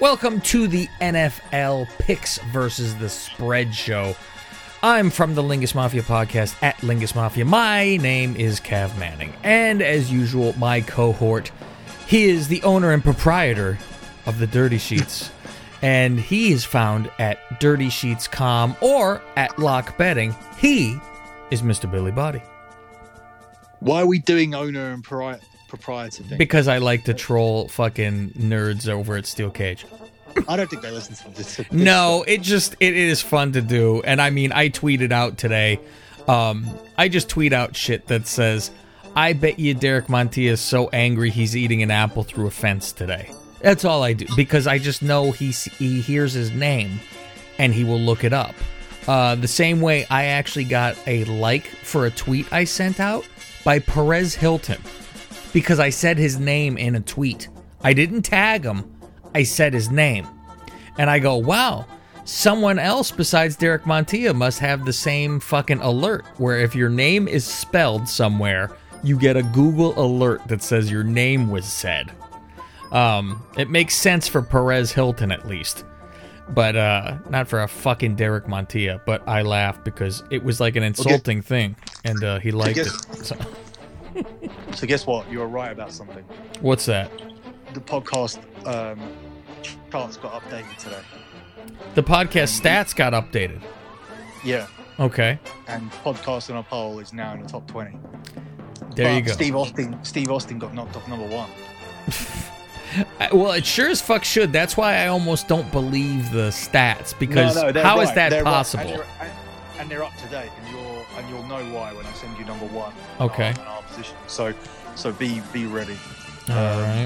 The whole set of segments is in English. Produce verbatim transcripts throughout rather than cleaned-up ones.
Welcome to the N F L Picks versus the Spread show. I'm from the Lingus Mafia podcast at Lingus Mafia. My name is Cav Manning, and as usual, my cohort, he is the owner and proprietor of the Dirty Sheets, and he is found at dirty sheets dot com or at Lock Betting. He is Mister Billy Body. Why are we doing owner and pri- proprietor thing? Because I like to troll fucking nerds over at Steel Cage. I don't think they listen to this. this no, it just, it is fun to do. And I mean, I tweeted out today, um, I just tweet out shit that says, I bet you Derek Montilla is so angry he's eating an apple through a fence today. That's all I do, because I just know he, he hears his name and he will look it up. Uh, the same way I actually got a like for a tweet I sent out by Perez Hilton, because I said his name in a tweet. I didn't tag him. I said his name. And I go, wow, someone else besides Derek Montilla must have the same fucking alert, where if your name is spelled somewhere, you get a Google alert that says your name was said. Um, it makes sense for Perez Hilton, at least. But uh, not for a fucking Derek Montilla. But I laughed because it was like an insulting okay. thing. And uh, he liked guess, it. So. so guess what? You were right about something. What's that? The podcast um, charts got updated today. The podcast stats got updated? Yeah. Okay. And podcast on a poll is now in the top twenty. There but you go. Steve Austin, Steve Austin got knocked off number one. Well, it sure as fuck should. That's why I almost don't believe the stats, because no, no, how right. is that they're possible? Right. And, they're, and, and they're up to date, and you'll and you'll know why when I send you number one. Okay. In our, in our position. So, so be be ready. All um, right.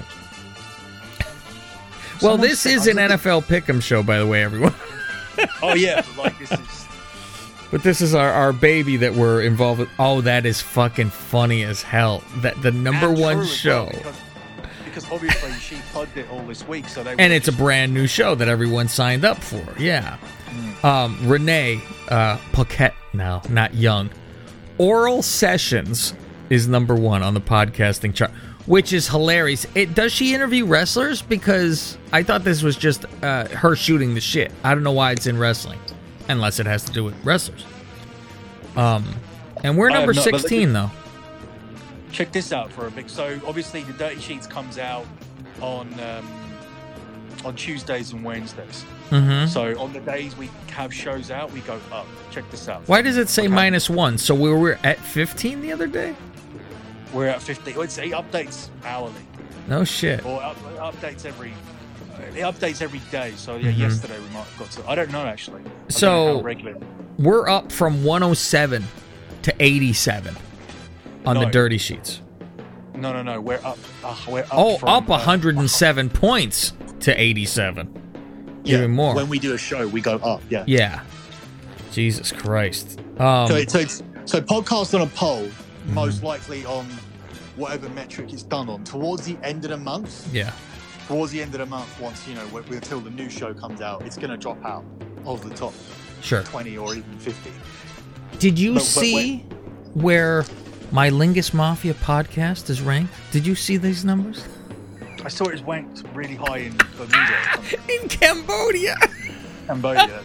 Well, this said, is an N F L Pick'em show, by the way, everyone. Oh yeah, but like this is. But this is our, our baby that we're involved with. Oh, that is fucking funny as hell. That the number and one true show. Well, because, because obviously she plugged it all this week, so they. And it's a brand new show that everyone signed up for. Yeah. Mm. Um, Renee uh, Paquette now, not Young. Oral Sessions is number one on the podcasting chart, which is hilarious. It does she interview wrestlers? Because I thought this was just uh, her shooting the shit. I don't know why it's in wrestling, unless it has to do with wrestlers. Um, and we're number not, sixteen though. Check this out for a bit. So obviously the Dirty Sheets comes out on um, on Tuesdays and Wednesdays. Mm-hmm. So on the days we have shows out, we go up. Check this out. Why does it say okay. minus one? So we were at fifteen the other day? We're at fifteen. It's it updates hourly. No shit. Or up, it updates every. It updates every day. So yeah, mm-hmm. yesterday we might have got to. I don't know actually. I so regular. We're up from one oh seven to eighty-seven on no. the Dirty Sheets. No, no, no. We're up. Uh, we're up. Oh, from, up one hundred seven uh, points to eighty-seven. Yeah, even more. When we do a show, we go up. Yeah. Yeah. Jesus Christ. Um, so, so, it's, so podcast on a poll, mm-hmm. most likely on whatever metric it's done on, towards the end of the month. Yeah. Towards the end of the month, once, you know, until the new show comes out, it's going to drop out of the top sure. twenty or even fifty. Did you but, see but where my Lingus Mafia podcast is ranked? Did you see these numbers? I saw it ranked really high in Bermuda. In Cambodia. Cambodia.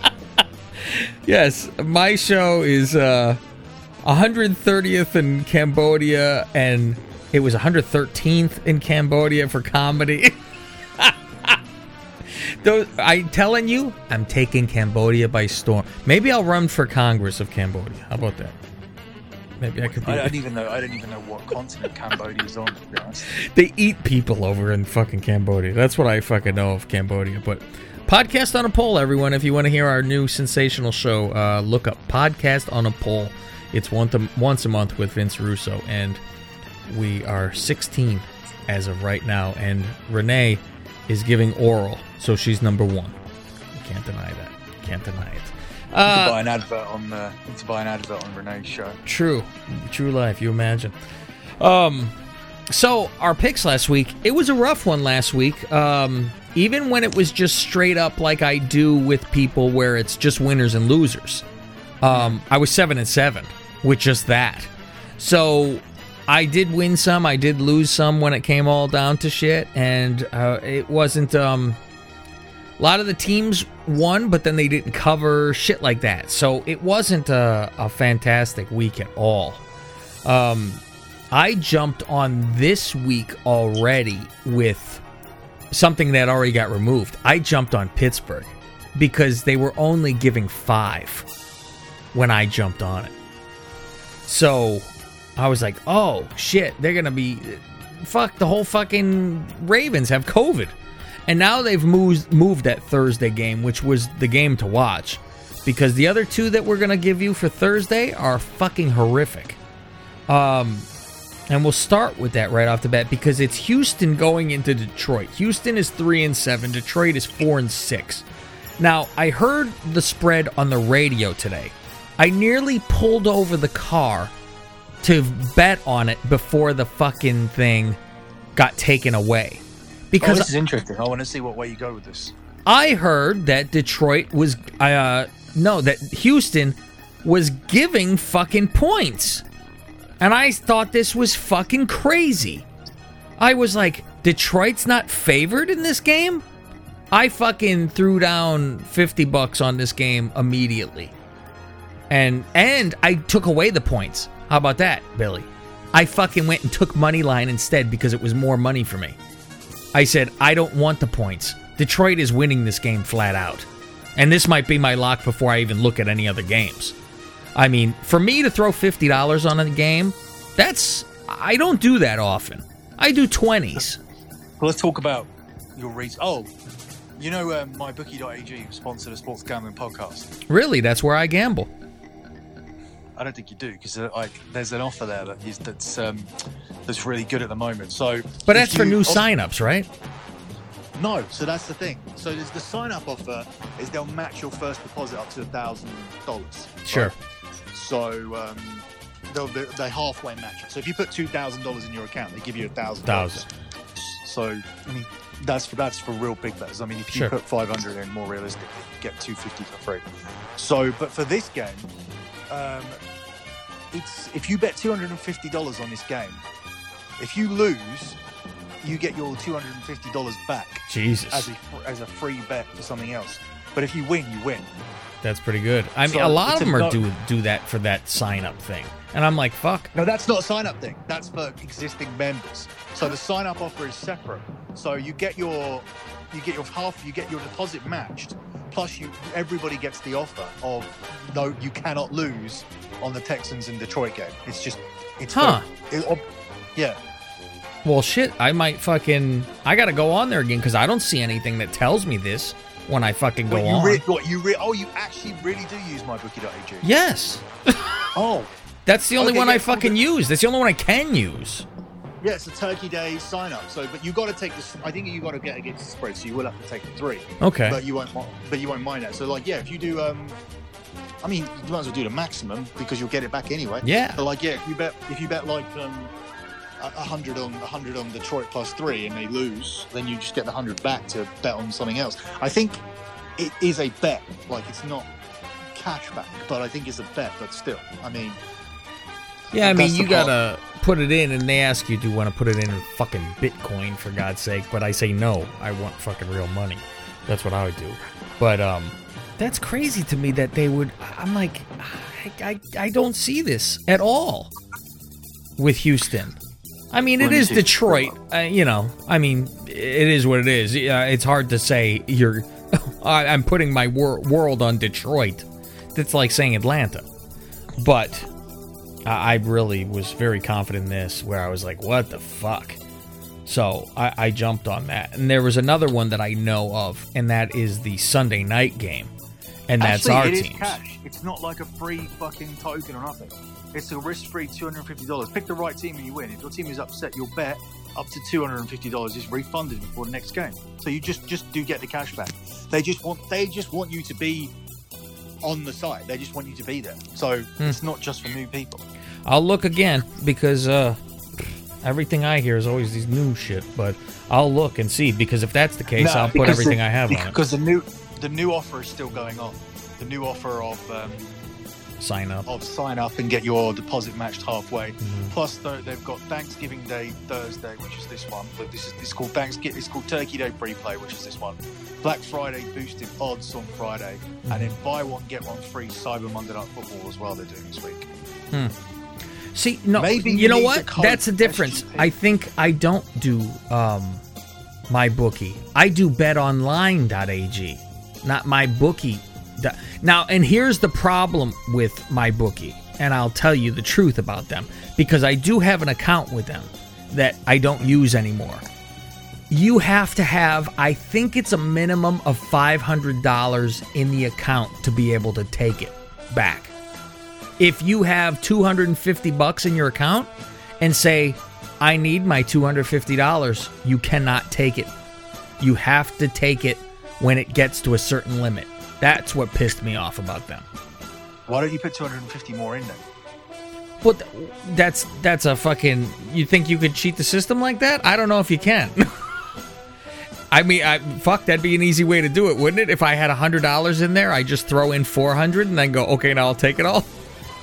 Yes, my show is uh, one hundred thirtieth in Cambodia, and it was one hundred thirteenth in Cambodia for comedy. Those, I'm telling you, I'm taking Cambodia by storm. Maybe I'll run for Congress of Cambodia. How about that? Maybe I could be. I don't even know. I don't even know what continent Cambodia's on, to be honest. They eat people over in fucking Cambodia. That's what I fucking know of Cambodia. But podcast on a poll, everyone. If you want to hear our new sensational show, uh, look up Podcast on a Poll. It's once a, once a month with Vince Russo, and we are sixteen as of right now. And Renee is giving oral, so she's number one. You can't deny that. Can't deny it. You uh, to buy an advert on the. You to buy an advert on Renee's show. True, true life. You imagine. Um, so our picks last week. It was a rough one last week. Um, even when it was just straight up like I do with people, where it's just winners and losers. Um, I was seven and seven with just that. So I did win some. I did lose some when it came all down to shit, and uh, it wasn't. Um, A lot of the teams won, but then they didn't cover, shit like that. So it wasn't a, a fantastic week at all. Um, I jumped on this week already with something that already got removed. I jumped on Pittsburgh because they were only giving five when I jumped on it. So I was like, oh, shit, they're going to be... Fuck, the whole fucking Ravens have COVID. And now they've moved moved that Thursday game, which was the game to watch. Because the other two that we're going to give you for Thursday are fucking horrific. Um, and we'll start with that right off the bat because it's Houston going into Detroit. Houston is three and seven. Detroit is four and six. Now, I heard the spread on the radio today. I nearly pulled over the car to bet on it before the fucking thing got taken away. Because oh, this is interesting. I want to see what way you go with this. I heard that Detroit was, uh, no, that Houston was giving fucking points. And I thought this was fucking crazy. I was like, Detroit's not favored in this game? I fucking threw down fifty bucks on this game immediately. And, and I took away the points. How about that, Billy? I fucking went and took money line instead because it was more money for me. I said, I don't want the points. Detroit is winning this game flat out. And this might be my lock before I even look at any other games. I mean, for me to throw fifty dollars on a game, that's... I don't do that often. I do twenties. Well, let's talk about your reason. Oh, you know um, my bookie dot a g sponsored a sports gambling podcast. Really? That's where I gamble. I don't think you do because uh, like there's an offer there that is that's um, that's really good at the moment. So, but that's you, for new oh, sign-ups, right? No, so that's the thing. So there's the sign-up offer is they'll match your first deposit up to a thousand dollars. Sure. Right? So um, they'll they, they halfway match it. So if you put two thousand dollars in your account, they give you a thousand. Thousand. So I mean that's for that's for real big bets. I mean if you sure. put five hundred in, more realistically, you get two fifty for free. So, but for this game. Um, it's if you bet two hundred fifty dollars on this game, if you lose, you get your two hundred fifty dollars back. Jesus. As a, as a free bet for something else. But if you win, you win. That's pretty good. I mean, so a lot of them a, are no, do do that for that sign-up thing. And I'm like, fuck. No, that's not a sign-up thing. That's for existing members. So the sign-up offer is separate. So you get your you get your half, you get your deposit matched. Plus, you everybody gets the offer of no, you cannot lose on the Texans and Detroit game. It's just, it's huh? For, it, yeah. Well, shit. I might fucking. I gotta go on there again because I don't see anything that tells me this when I fucking go what, you on. Re- what you re- oh, you actually really do use my bookie dot a g? Yes. Oh, that's the only okay, one yeah, I fucking cool. use. That's the only one I can use. Yeah, it's a Turkey Day sign up. So, but you got to take this. I think you got to get against the spread, so you will have to take the three. Okay. But you won't. But you won't mind that. So, like, yeah, if you do, um, I mean, you might as well do the maximum because you'll get it back anyway. Yeah. But like, yeah, if you bet, if you bet like um, a hundred on a hundred on Detroit plus three, and they lose, then you just get the hundred back to bet on something else. I think it is a bet. Like, it's not cash back, but I think it's a bet. But still, I mean. Yeah, I mean, That's you the gotta put it in, and they ask you, do you want to put it in in fucking Bitcoin, for God's sake? But I say no, I want fucking real money. That's what I would do. But um, that's crazy to me that they would. I'm like, I, I, I don't see this at all with Houston. I mean, it is Detroit. Uh, you know, I mean, it is what it is. Uh, it's hard to say you're. I'm putting my wor- world on Detroit. That's like saying Atlanta, but. I really was very confident in this, where I was like, what the fuck? So I, I jumped on that. And there was another one that I know of, and that is the Sunday night game. And that's Actually, our it teams. Is cash. It's not like a free fucking token or nothing. It's a risk-free two hundred fifty dollars. Pick the right team and you win. If your team is upset, your bet up to two hundred fifty dollars is refunded before the next game. So you just, just do get the cash back. They just want they just want you to be on the site. They just want you to be there. So hmm. It's not just for new people. I'll look again because uh, everything I hear is always these new shit. But I'll look and see, because if that's the case, no, I'll put everything the, I have on it. Because the new the new offer is still going on. The new offer of um, sign up. Of sign up and get your deposit matched halfway. Mm-hmm. Plus, though, they've got Thanksgiving Day Thursday, which is this one. But this is it's called Thanksgiving. It's called Turkey Day Pre-Play, which is this one. Black Friday boosted odds on Friday, mm-hmm. and then buy one get one free Cyber Monday Night Football as well. They're doing this week. Hmm. See, no, Maybe you know need what? the That's the difference. I think I don't do um, my bookie. I do bet online dot a g, not my bookie. Now, and here's the problem with my bookie, and I'll tell you the truth about them, because I do have an account with them that I don't use anymore. You have to have, I think it's a minimum of five hundred dollars in the account to be able to take it back. If you have two hundred fifty bucks in your account and say, I need my two hundred fifty dollars, you cannot take it. You have to take it when it gets to a certain limit. That's what pissed me off about them. Why don't you put two hundred fifty more in there? But that's that's a fucking... You think you could cheat the system like that? I don't know if you can. I mean, I, fuck, that'd be an easy way to do it, wouldn't it? If I had one hundred dollars in there, I just throw in four hundred and then go, okay, now I'll take it all.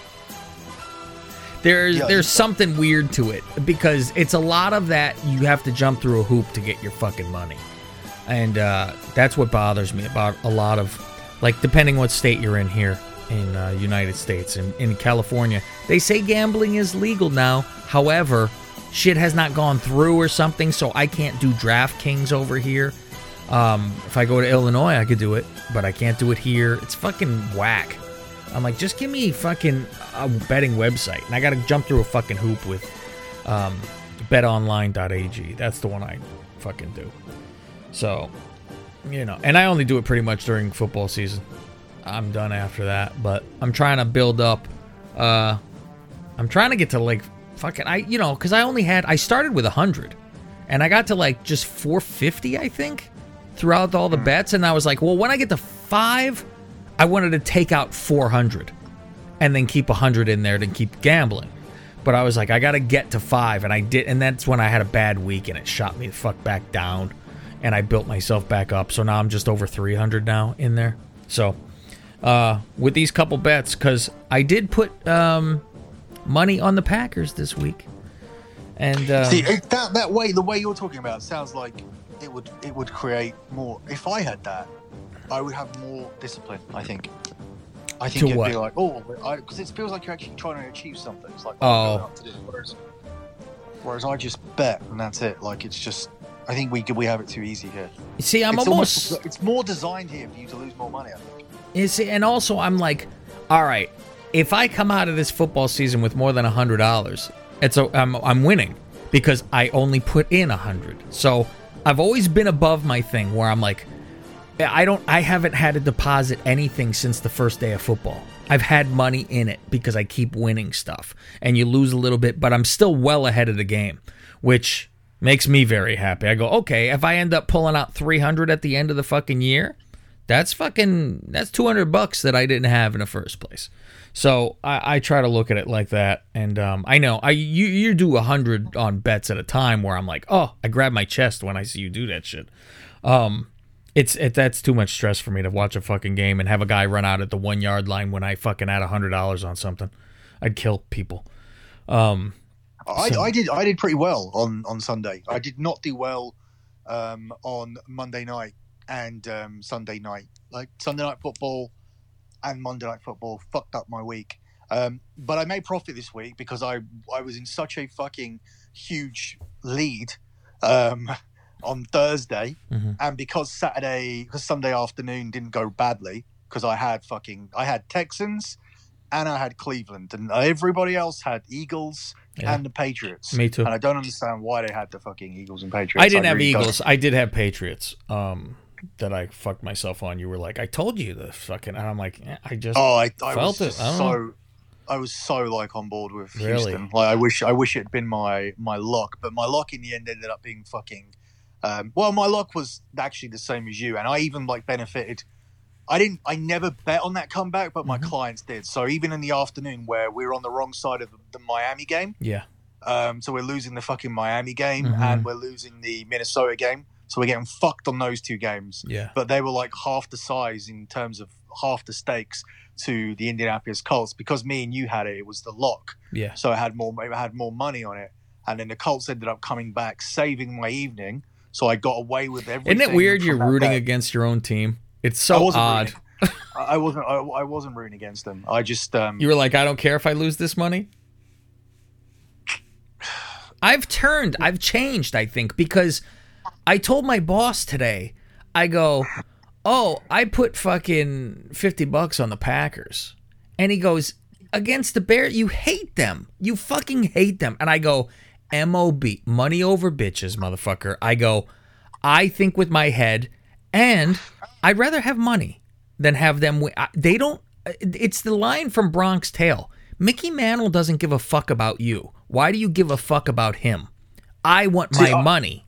There's yeah, there's something weird to it, because it's a lot of that you have to jump through a hoop to get your fucking money. And uh, that's what bothers me about a lot of... Like, depending what state you're in here in uh, United States. In, in California, they say gambling is legal now. However, shit has not gone through or something, so I can't do DraftKings over here. Um, if I go to Illinois, I could do it, but I can't do it here. It's fucking whack. I'm like, just give me fucking a betting website. And I got to jump through a fucking hoop with um, bet online dot a g. That's the one I fucking do. So... You know, and I only do it pretty much during football season. I'm done after that, but I'm trying to build up. Uh, I'm trying to get to like fucking I, you know, because I only had I started with a hundred, and I got to like just four fifty, I think, throughout all the bets, and I was like, well, when I get to five, I wanted to take out four hundred, and then keep a hundred in there to keep gambling. But I was like, I got to get to five, and I did, and that's when I had a bad week, and it shot me the fuck back down. And I built myself back up, so now I'm just over three hundred now in there. So, uh, with these couple bets, because I did put um, money on the Packers this week, and uh, see it, that that way, the way you're talking about, sounds like it would it would create more. If I had that, I would have more discipline. I think. I think to it'd what? be like, oh, because it feels like you're actually trying to achieve something. It's like, oh, oh. Whereas, whereas I just bet and that's it. Like it's just. I think we we have it too easy here. You see, I'm it's almost, almost... It's more designed here for you to lose more money, I think. You see, and also I'm like, all right, if I come out of this football season with more than one hundred dollars, it's a, I'm, I'm winning because I only put in one hundred dollars. So I've always been above my thing where I'm like, I don't, I haven't had to deposit anything since the first day of football. I've had money in it because I keep winning stuff. And you lose a little bit, but I'm still well ahead of the game, which... makes me very happy. I go, okay, if I end up pulling out three hundred at the end of the fucking year, that's fucking, that's two hundred bucks that I didn't have in the first place. So I, I try to look at it like that. And um, I know, I you, you do one hundred on bets at a time where I'm like, oh, I grab my chest when I see you do that shit. Um, it's it, that's too much stress for me to watch a fucking game and have a guy run out at the one yard line when I fucking had one hundred dollars on something. I'd kill people. Um... I, So, I did I did pretty well on, on Sunday. I did not do well um, on Monday night and um, Sunday night. Like Sunday night football and Monday night football fucked up my week. Um, but I made profit this week because I I was in such a fucking huge lead um, on Thursday, mm-hmm. and because Saturday because Sunday afternoon didn't go badly because I had fucking I had Texans and I had Cleveland and everybody else had Eagles. Yeah. And the Patriots. Me too. And I don't understand why they had the fucking Eagles and Patriots. I didn't I have really Eagles. don't. I did have Patriots. Um, that I fucked myself on. You were like, I told you the fucking, and I'm like, eh, I just oh, I, I felt was it. I so, know. I was so like on board with Really? Houston. Like I wish, I wish it had been my my lock, but my lock in the end ended up being fucking. Um, well, my lock was actually the same as you, and I even like benefited. I didn't. I never bet on that comeback, but my mm-hmm. clients did. So even in the afternoon, where we were on the wrong side of the, the Miami game, yeah. Um, so we're losing the fucking Miami game mm-hmm. and we're losing the Minnesota game. So we're getting fucked on those two games. Yeah. But they were like half the size in terms of half the stakes. to the Indianapolis Colts because me and you had it. It was the lock. Yeah. So I had more. I had more money on it, and then the Colts ended up coming back, saving my evening. So I got away with everything. Isn't it weird from you're that rooting bet. against your own team? It's I so wasn't odd. rooting- I wasn't. I, I wasn't rooting against them. I just. Um, You were like, I don't care if I lose this money. I've turned, I've changed, I think, because I told my boss today, I go, oh, I put fucking fifty bucks on the Packers. And he goes, against the Bears, you hate them. You fucking hate them. And I go, M O B, money over bitches, motherfucker. I go, I think with my head, and I'd rather have money than have them win. They don't, it's the line from Bronx Tale. Mickey Mantle doesn't give a fuck about you. Why do you give a fuck about him? I want my See, I- money.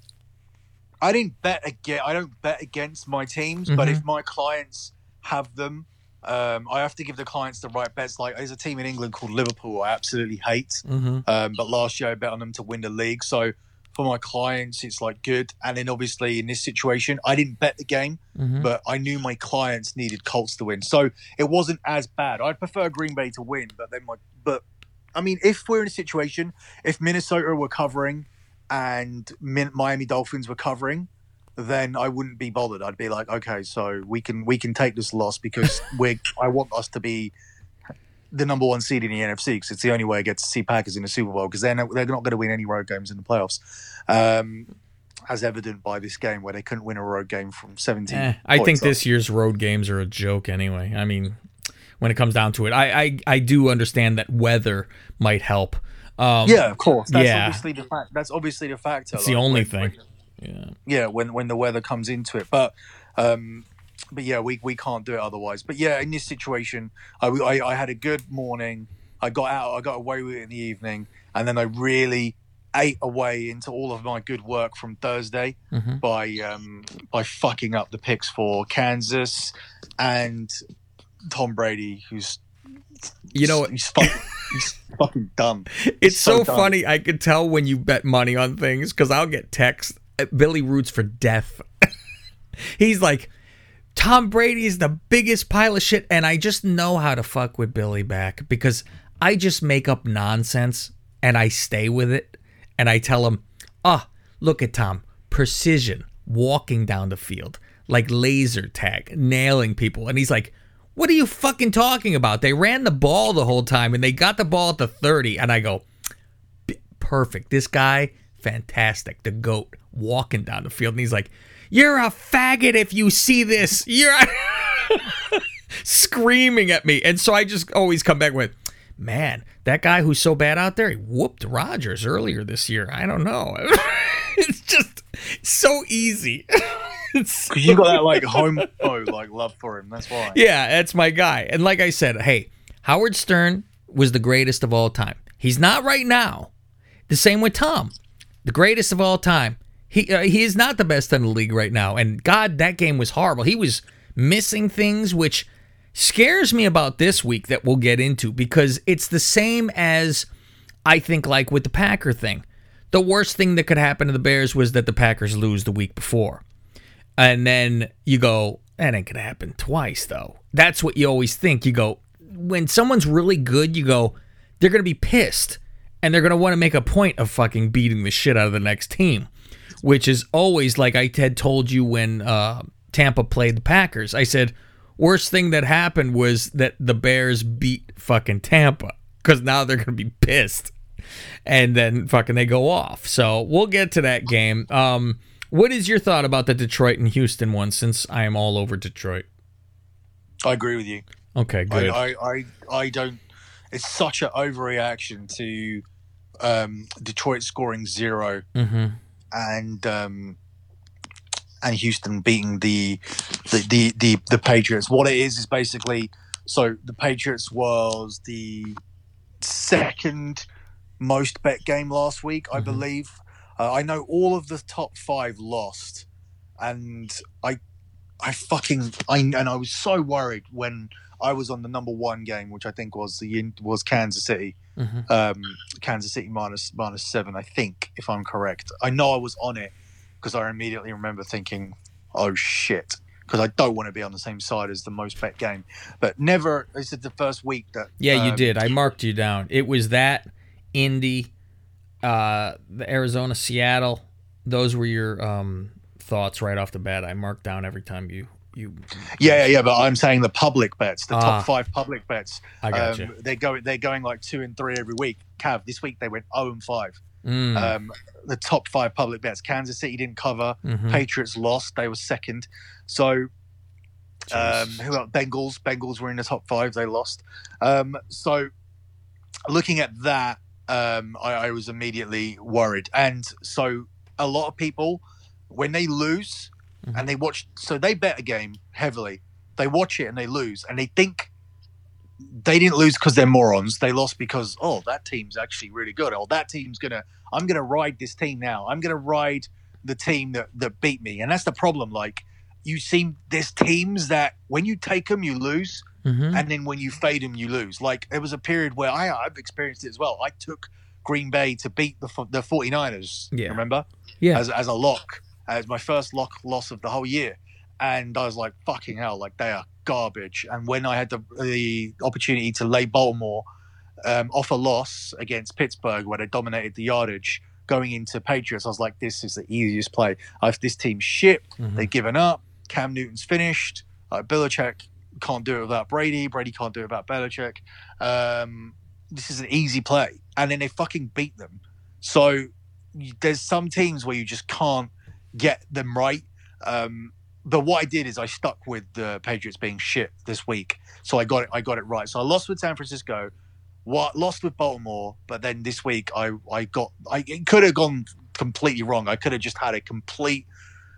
I didn't bet again. I don't bet against my teams, but if my clients have them, um, I have to give the clients the right bets. Like there's a team in England called Liverpool I absolutely hate, Mm-hmm. um, but last year I bet on them to win the league. So for my clients, it's like good. And then obviously in this situation, I didn't bet the game, Mm-hmm. but I knew my clients needed Colts to win, so it wasn't as bad. I'd prefer Green Bay to win, but then my but I mean, if we're in a situation, if Minnesota were covering and Min- Miami Dolphins were covering, then I wouldn't be bothered. I'd be like, okay, so we can we can take this loss because we I want us to be the number one seed in the N F C because it's the only way I get to see Packers in the Super Bowl because they're not, they're not going to win any road games in the playoffs, um, as evident by this game where they couldn't win a road game from seventeen. Eh, I think points up. this year's road games are a joke anyway. I mean, when it comes down to it, I I, I do understand that weather might help. Um, Yeah, of course. That's yeah. obviously the fact. That's obviously the factor. It's the like, only when- thing. when- Yeah. yeah, when when the weather comes into it, but um, but yeah, we we can't do it otherwise. But yeah, in this situation, I, I I had a good morning. I got out. I got away with it in the evening, and then I really ate away into all of my good work from Thursday Mhm. by um by fucking up the picks for Kansas and Tom Brady, who's You know, he's fucking, he's fucking dumb. it's so, so dumb. funny. I could tell when you bet money on things because I'll get texts. Billy roots for death. He's like, Tom Brady is the biggest pile of shit, and I just know how to fuck with Billy back because I just make up nonsense and I stay with it, and I tell him, "Ah, oh, look at Tom, precision, walking down the field like laser tag, nailing people," and he's like, "What are you fucking talking about? They ran the ball the whole time, and they got the ball at the thirty," and I go, "Perfect, this guy, fantastic, the GOAT, walking down the field," and he's like, "You're a faggot if you see this. You're a-" screaming at me. And so I just always come back with, man, that guy who's so bad out there, he whooped Rodgers earlier this year. I don't know. It's just so easy. It's Because you got that like home like love for him. That's why. yeah, that's my guy. And like I said, hey, Howard Stern was the greatest of all time. He's not right now. The same with Tom, the greatest of all time. He uh, he is not the best in the league right now. And God, that game was horrible. He was missing things, which scares me about this week that we'll get into because it's the same as I think like with the Packer thing. The worst thing that could happen to the Bears was that the Packers lose the week before. And then you go, that ain't going to happen twice, though. That's what you always think. You go, when someone's really good, you go, they're going to be pissed. And they're going to want to make a point of fucking beating the shit out of the next team. Which is always like I had told you when uh, Tampa played the Packers. I said, worst thing that happened was that the Bears beat fucking Tampa. Because now they're going to be pissed. And then fucking they go off. So we'll get to that game. Um... What is your thought about the Detroit and Houston one, since I am all over Detroit? I agree with you. Okay, good. I, I, I, I don't. It's such an overreaction to um, Detroit scoring zero mm-hmm. and um, and Houston beating the the, the the the Patriots. What it is is basically so the Patriots was the second most bet game last week, I Mhm. believe. Uh, I know all of the top five lost, and I, I fucking I and I was so worried when I was on the number one game, which I think was the was Kansas City, Mm-hmm. um, Kansas City minus minus seven, I think, if I'm correct. I know I was on it because I immediately remember thinking, "Oh shit, because I don't want to be on the same side as the most bet game. But never, this is the first week that... Yeah, um, you did. I marked you down. It was that, Indy, uh, the Arizona, Seattle. Those were your um, thoughts right off the bat. I marked down every time you... you yeah, yeah, yeah, but I'm saying the public bets, the Ah. top five public bets. I got um, you. They're going, they're going like two and three every week. Cav, this week they went zero and five. Mm. Um, the top five public bets. Kansas City didn't cover. Mhm. Patriots lost. They were second. So, um, Jeez. who else? Bengals. Bengals were in the top five. They lost. Um, so, looking at that, um, I, I was immediately worried. And so, a lot of people, when they lose Mhm. and they watch, so they bet a game heavily. They watch it and they lose, and they think they didn't lose because they're morons. They lost because, oh, that team's actually really good. Oh, that team's gonna. I'm gonna ride this team now. I'm gonna ride the team that that beat me, and that's the problem. Like, you see, there's teams that when you take them, you lose, Mhm. and then when you fade them, you lose. Like, there was a period where I, I've experienced it as well. I took Green Bay to beat the the 49ers. Yeah. Remember? Yeah. As as a lock, as my first lock loss of the whole year, and I was like, fucking hell, like they are garbage. And when I had the the opportunity to lay Baltimore um, off a loss against Pittsburgh, where they dominated the yardage going into Patriots, I was like, this is the easiest play. I've, this team's shit. Mhm. They've given up. Cam Newton's finished. Uh, Belichick can't do it without Brady. Brady can't do it without Belichick. Um, this is an easy play. And then they fucking beat them. So you- there's some teams where you just can't get them right. Um, but what I did is I stuck with the Patriots being shit this week. So I got it. I got it right. So I lost with San Francisco. What lost with Baltimore, but then this week I I got I it could have gone completely wrong. I could have just had a complete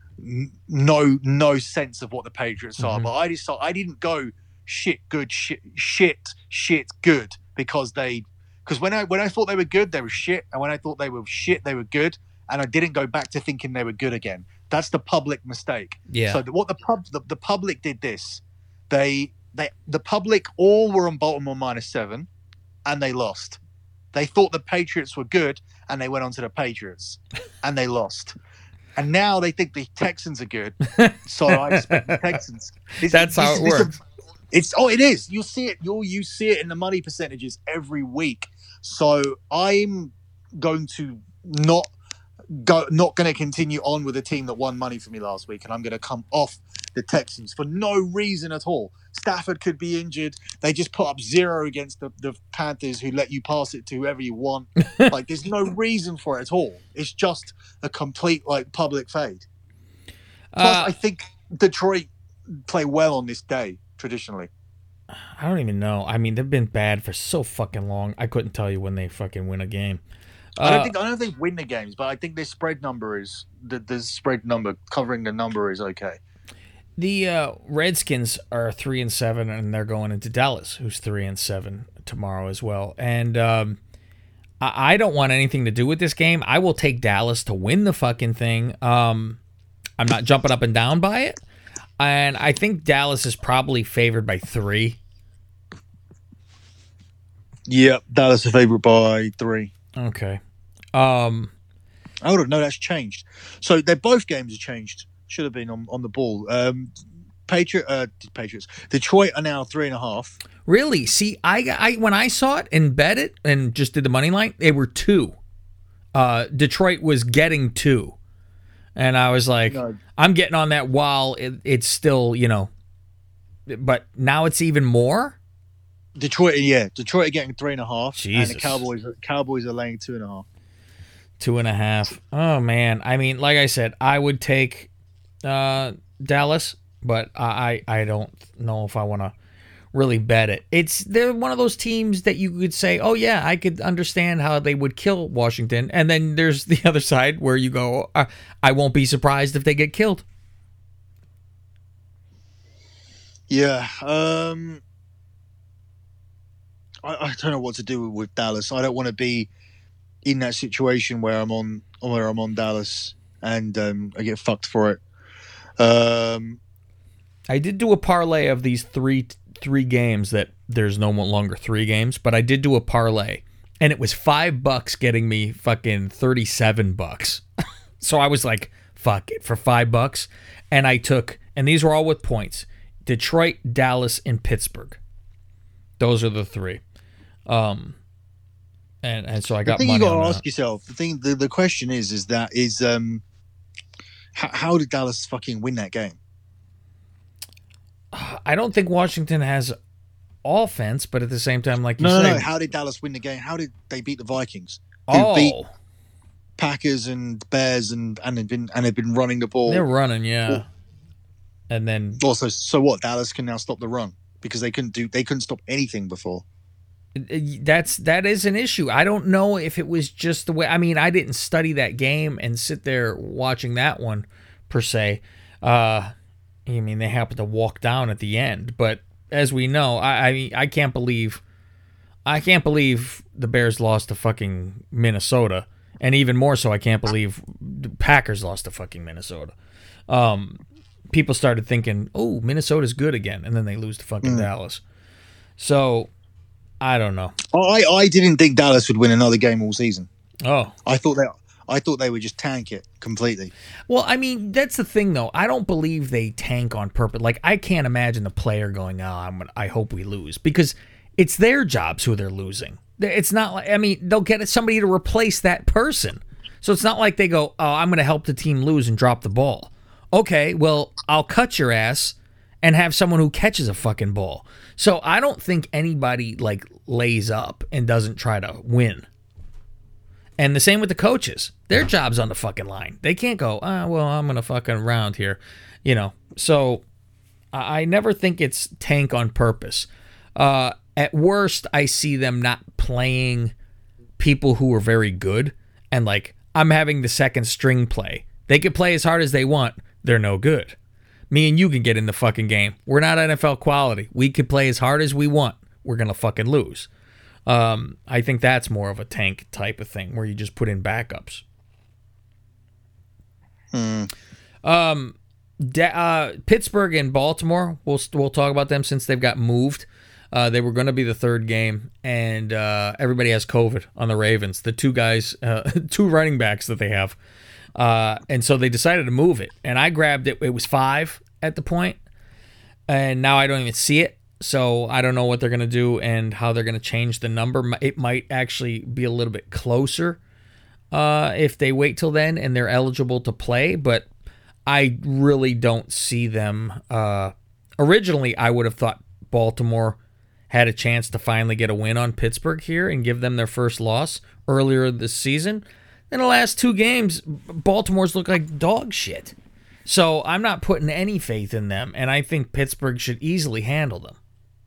n- no no sense of what the Patriots are. Mhm. But I decided I didn't go shit good shit shit shit good because they because when I when I thought they were good they were shit, and when I thought they were shit they were good, and I didn't go back to thinking they were good again. That's the public mistake. Yeah. So the, what the pub the, the public did this, they they the public all were on Baltimore minus seven, and they lost. They thought the Patriots were good, and they went on to the Patriots, and they lost. And now they think the Texans are good, so I expect the Texans. This- That's how this- it this- works. It's oh, it is. You see it. You you see it in the money percentages every week. So I'm going to not go, not going to continue on with a team that won money for me last week, and I'm going to come off the Texans for no reason at all. Stafford could be injured. They just put up zero against the, the Panthers, who let you pass it to whoever you want. Like, there's no reason for it at all. It's just a complete like public fade. Plus, Uh, I think Detroit play well on this day traditionally. I don't even know. I mean, they've been bad for so fucking long. I couldn't tell you when they fucking win a game. I don't Uh, think I don't think win the games, but I think their spread number is the the spread number covering the number is okay. The uh, Redskins are three and seven, and they're going into Dallas, who's three and seven tomorrow as well. And um, I-, I don't want anything to do with this game. I will take Dallas to win the fucking thing. Um, I'm not jumping up and down by it, and I think Dallas is probably favored by three. Yeah, Dallas a favorite by three. Okay. Um, Hold on, no, that's changed. So they're both games are changed. Should have been on, on the ball. Um, Patriot, uh, Patriots, Detroit are now three and a half. really? See, I, I when I saw it and bet it and just did the money line, they were two. Uh, Detroit was getting two, and I was like, No. I'm getting on that while it, it's still, you know, but now it's even more. Detroit, yeah, Detroit are getting three and a half, Jesus. and the Cowboys, Cowboys are laying two and a half. Two and a half. Oh man. I mean, like I said, I would take uh, Dallas, but I I don't know if I want to really bet it. It's they're one of those teams that you could say, oh yeah, I could understand how they would kill Washington, and then there's the other side where you go, uh, I won't be surprised if they get killed. Yeah, um, I, I don't know what to do with Dallas. I don't want to be in that situation where I'm on where I'm on Dallas and um, I get fucked for it. Um, I did do a parlay of these three three games that there's no longer three games, but I did do a parlay, and it was five bucks getting me fucking thirty-seven bucks. So I was like, fuck it, for five bucks. And I took and these were all with points. Detroit, Dallas, and Pittsburgh. Those are the three. Um, and and so I got the thing money you got on to that. ask yourself. The thing, the, the question is, is that is um, how, how did Dallas fucking win that game? I don't think Washington has offense, but at the same time, like you No, no, say, no. How did Dallas win the game? How did they beat the Vikings? Who oh, beat Packers and Bears and and have been and have been running the ball. they're running, yeah. Well, and then also, so what? Dallas can now stop the run because they couldn't do they couldn't stop anything before. that's that is an issue. I don't know if it was just the way. I mean, I didn't study that game and sit there watching that one per se. Uh, I mean, they happened to walk down at the end, but as we know, I I, mean, I can't believe, I can't believe the Bears lost to fucking Minnesota, and even more so, I can't believe the Packers lost to fucking Minnesota. Um, people started thinking, oh, Minnesota's good again, and then they lose to fucking Mm. Dallas. So I don't know. I I didn't think Dallas would win another game all season. Oh. I thought they I thought they would just tank it completely. Well, I mean, that's the thing, though. I don't believe they tank on purpose. Like, I can't imagine the player going, "Oh, I'm gonna, I hope we lose," because it's their jobs who they're losing. It's not like, I mean, they'll get somebody to replace that person. So it's not like they go, "Oh, I'm going to help the team lose and drop the ball." Okay, well, I'll cut your ass and have someone who catches a fucking ball. So I don't think anybody like lays up and doesn't try to win. And the same with the coaches. Their job's on the fucking line. They can't go, ah, well, I'm going to fucking round here. You know, so I I never think it's tank on purpose. Uh, at worst, I see them not playing people who are very good. And like, I'm having the second string play. They can play as hard as they want. They're no good. Me and you can get in the fucking game. We're not N F L quality. We can play as hard as we want. We're going to fucking lose. Um, I think that's more of a tank type of thing where you just put in backups. Hmm. Um, da- uh, Pittsburgh and Baltimore, we'll we'll talk about them since they've got moved. Uh, they were going to be the third game, and uh, everybody has COVID on the Ravens. The two guys, uh, two running backs that they have, uh, and so they decided to move it. And I grabbed it; it was five at the point, and now I don't even see it. So I don't know what they're going to do and how they're going to change the number. It might actually be a little bit closer uh, if they wait till then and they're eligible to play. But I really don't see them. Uh, originally, I would have thought Baltimore had a chance to finally get a win on Pittsburgh here and give them their first loss earlier this season. In the last two games, Baltimore's looked like dog shit. So I'm not putting any faith in them, and I think Pittsburgh should easily handle them.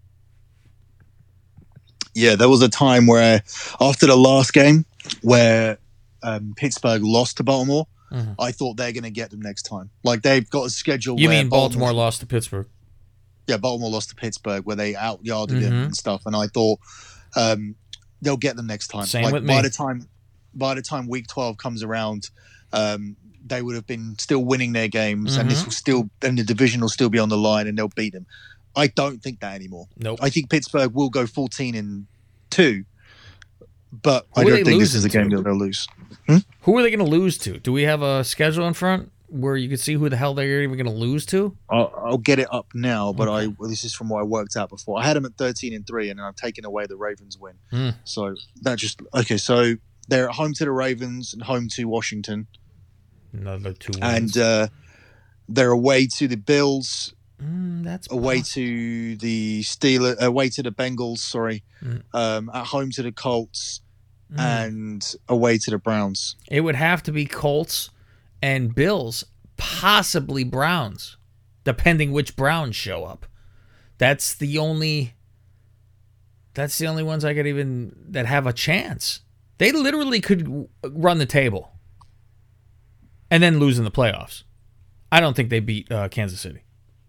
Yeah, there was a time where after the last game where um, Pittsburgh lost to Baltimore, Mhm. I thought they're going to get them next time. Like they've got a schedule. You where mean Baltimore lost to Pittsburgh? Yeah, Baltimore lost to Pittsburgh where they out yarded Mhm. him and stuff, and I thought um, they'll get them next time. Same like, with by me. the time by the time Week twelve comes around, um, they would have been still winning their games, and this Mhm. will still and the division will still be on the line, and they'll beat them. I don't think that anymore. Nope. I think Pittsburgh will go fourteen and two, but Who I are don't they think this is a losing game to? that they'll lose. Who are they going to lose to? Do we have a schedule in front where you can see who the hell they're even going to lose to? I'll, I'll get it up now, but Okay. I well, this is from what I worked out before. I had them at thirteen and three, and then I've taken away the Ravens win. Hmm. So that just okay. So they're at home to the Ravens and home to Washington, Another two wins. and uh, they're away to the Bills, Mm, that's away poss- to the Steelers, away to the Bengals. Sorry, Mm. um, at home to the Colts, Mm. and away to the Browns. It would have to be Colts and Bills, possibly Browns, depending which Browns show up. That's the only. That's the only ones I could even that have a chance. They literally could run the table and then lose in the playoffs. I don't think they beat uh, Kansas City.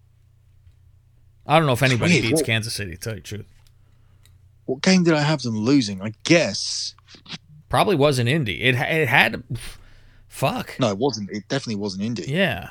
I don't know if anybody Sweet. beats Well- Kansas City, to tell you the truth. What game did I have them losing? I guess Probably wasn't Indy. It it had. Fuck. no, it wasn't. It definitely wasn't Indy. Yeah.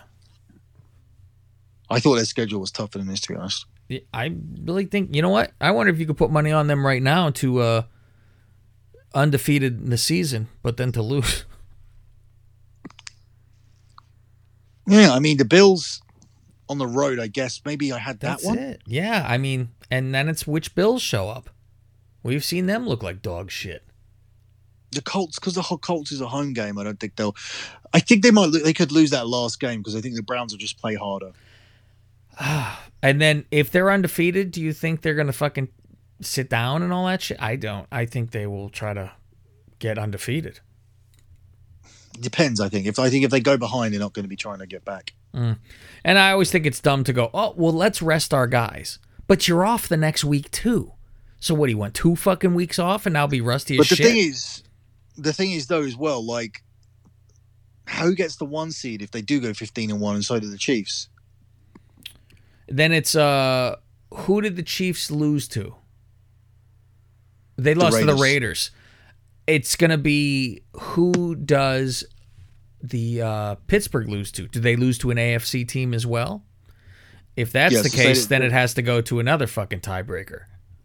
I thought their schedule was tougher than this, to be honest. I really think, you know what? I wonder if you could put money on them right now to uh, undefeated in the season, but then to lose. Yeah, I mean the Bills on the road, I guess maybe I had That's that one. it. Yeah, I mean, and then it's which Bills show up. We've seen them look like dog shit. The Colts, because the Colts is a home game. I don't think they'll. I think they might. They could lose that last game because I think the Browns will just play harder. And then if they're undefeated, do you think they're gonna fucking sit down and all that shit? I don't. I think they will try to get undefeated. Depends. I think if I think if they go behind, they're not going to be trying to get back. Mm. And I always think it's dumb to go, oh well, let's rest our guys, but you're off the next week too. So what do you want? Two fucking weeks off and now be rusty as shit? But the shit? thing is, the thing is though as well, like, who gets the one seed if they do go fifteen and one, and so do the Chiefs? Then it's uh, who did the Chiefs lose to? They lost to the Raiders. It's gonna be who does the uh, Pittsburgh lose to? Do they lose to an A F C team as well? If that's yes, the case, then it has to go to another fucking tiebreaker.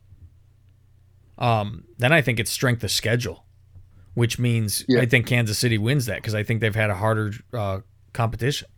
Um, then I think it's strength of schedule, which means yeah. I think Kansas City wins that because I think they've had a harder uh, competition.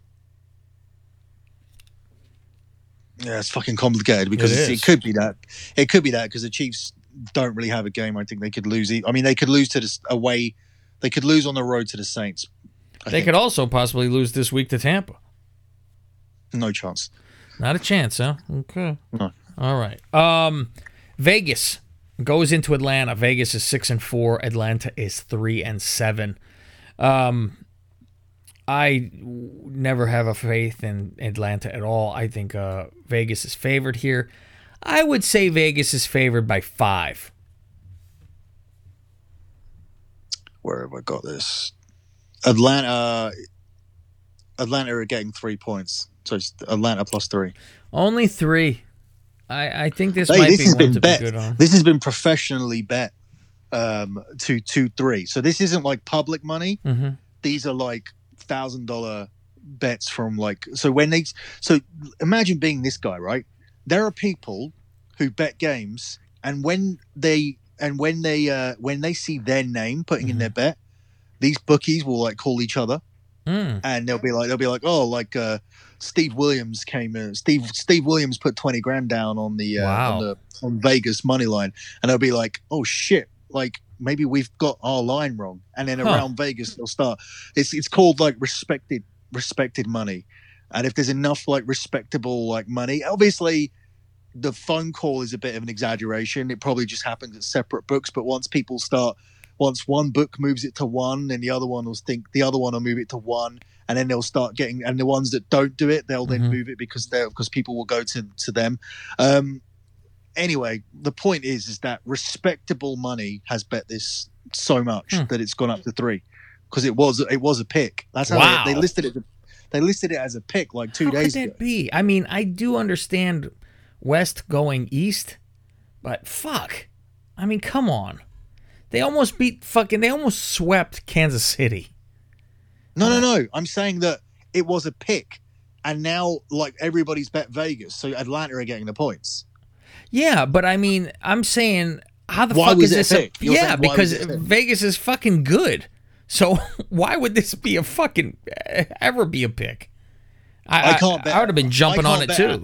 Yeah, it's fucking complicated because it, it could be that. It could be that because the Chiefs don't really have a game. I think they could lose. I mean, they could lose to the away. They could lose on the road to the Saints. I they think. could also possibly lose this week to Tampa. No chance. Not a chance, huh? Okay. No. All right. Um, Vegas goes into Atlanta. Vegas is six and four. Atlanta is three and seven. Um, I never have a faith in Atlanta at all. I think uh, Vegas is favored here. I would say Vegas is favored by five. Where have I got this? Atlanta. Atlanta are getting three points, so it's Atlanta plus three. Only three. I, I think this hey, might this be has one been to bet. be good on. This has been professionally bet um, to two three. So this isn't like public money. Mm-hmm. These are like thousand dollar bets from like. So when they so imagine being this guy, right? There are people who bet games, and when they and when they uh, when they see their name putting mm-hmm. in their bet, these bookies will like call each other, mm. and they'll be like they'll be like, oh, like uh, Steve Williams came in. Steve Steve Williams put twenty grand down on the uh, wow. on the on Vegas money line, and they'll be like, oh shit, like maybe we've got our line wrong, and then huh. around Vegas they'll start. It's it's called like respected respected money, and if there's enough like respectable like money, obviously. The phone call is a bit of an exaggeration. It probably just happens at separate books. But once people start, once one book moves it to one, then the other one will think the other one will move it to one, and then they'll start getting. And the ones that don't do it, they'll mm-hmm. then move it because they because people will go to to them. Um, anyway, the point is is that respectable money has bet this so much hmm. that it's gone up to three because it was it was a pick. That's how wow. they, they listed it. They listed it as a pick like two how days could that ago. Be? I mean, I do understand. West going east, but fuck. I mean, come on. They almost beat fucking, they almost swept Kansas City. No, no, no. I'm saying that it was a pick, and now, like, everybody's bet Vegas, so Atlanta are getting the points. Yeah, but I mean, I'm saying, how the why fuck was is this it a pick? You're yeah, saying, because Vegas is fucking good. So why would this be a fucking, ever be a pick? I, I can't I, bet. I would have been jumping on it, too.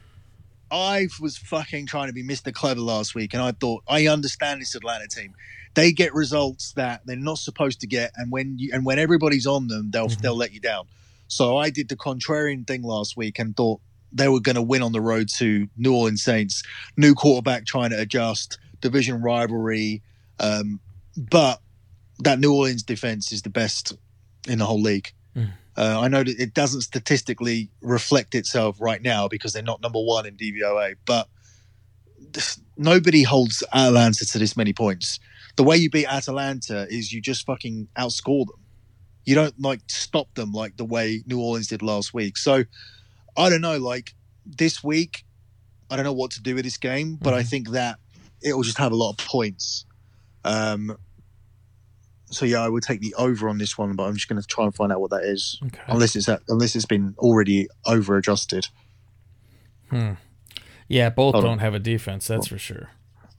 I was fucking trying to be Mister Clever last week, and I thought I understand this Atlanta team. They get results that they're not supposed to get, and when you and when everybody's on them, they'll mm-hmm. they'll let you down. So I did the contrarian thing last week and thought they were going to win on the road to New Orleans Saints. New quarterback trying to adjust, division rivalry, um, but that New Orleans defense is the best in the whole league. Mm. Uh, I know that it doesn't statistically reflect itself right now because they're not number one in D V O A, but this, nobody holds Atlanta to this many points. The way you beat Atlanta is you just fucking outscore them. You don't like stop them like the way New Orleans did last week. So I don't know, like this week, I don't know what to do with this game, but mm-hmm. I think that it will just have a lot of points. Um, So yeah, I would take the over on this one, but I'm just going to try and find out what that is, okay. unless it's at, unless it's been already over adjusted. Hmm. Yeah, both Hold don't on. have a defense. That's well, for sure.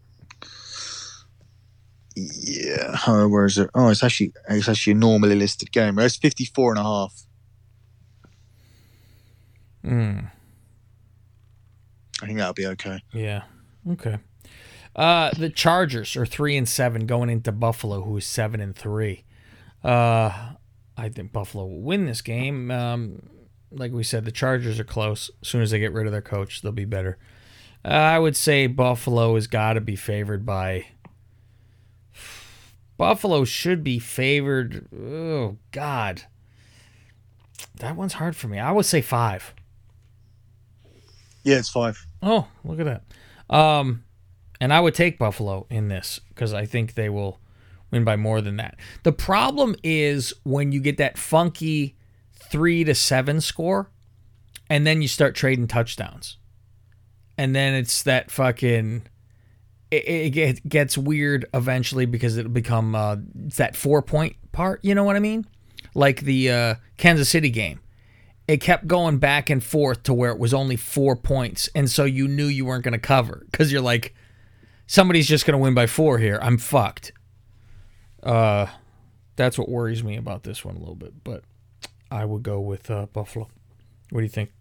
Yeah, oh, where is it? Oh, it's actually it's actually a normally listed game. It's fifty-four and a half. Mm. I think that'll be okay. Yeah. Okay. Uh, the Chargers are three and seven going into Buffalo, who is seven and three. Uh, I think Buffalo will win this game. Um, like we said, the Chargers are close. As soon as they get rid of their coach, they'll be better. Uh, I would say Buffalo has got to be favored by. Buffalo should be favored. Oh God, that one's hard for me. I would say five. Yeah, it's five. Oh, look at that. Um, and I would take Buffalo in this because I think they will win by more than that. The problem is when you get that funky three to seven score, and then you start trading touchdowns, and then it's that fucking. It, it gets weird eventually because it'll become uh, it's that four point part. You know what I mean? Like the uh, Kansas City game. It kept going back and forth to where it was only four points. And so you knew you weren't going to cover because you're like, somebody's just going to win by four here. I'm fucked. Uh, that's what worries me about this one a little bit. But I would go with uh, Buffalo. What do you think?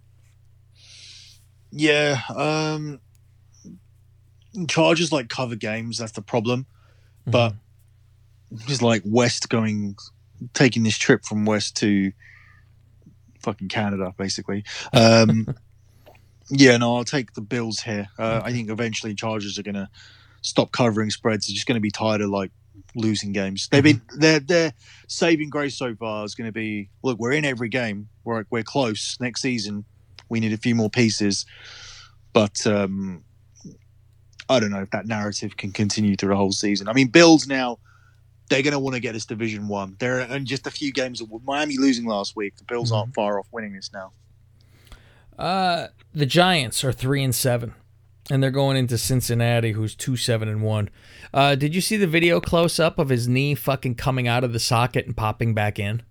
Yeah. Um, Chargers like cover games. That's the problem. Mm-hmm. But it's like West going, taking this trip from West to fucking Canada, basically. Um, yeah, no, I'll take the Bills here. Uh, I think eventually Chargers are going to stop covering spreads. They're just going to be tired of like losing games. They've been their their saving grace so far is going to be, look, we're in every game. We're we're close. Next season, we need a few more pieces. But um, I don't know if that narrative can continue through the whole season. I mean, Bills now. They're going to want to get us Division One. They're in just a few games. Of Miami losing last week. The Bills mm-hmm. aren't far off winning this now. Uh, the Giants are three and seven, and they're going into Cincinnati, who's two seven and one. Uh, did you see the video close up of his knee fucking coming out of the socket and popping back in?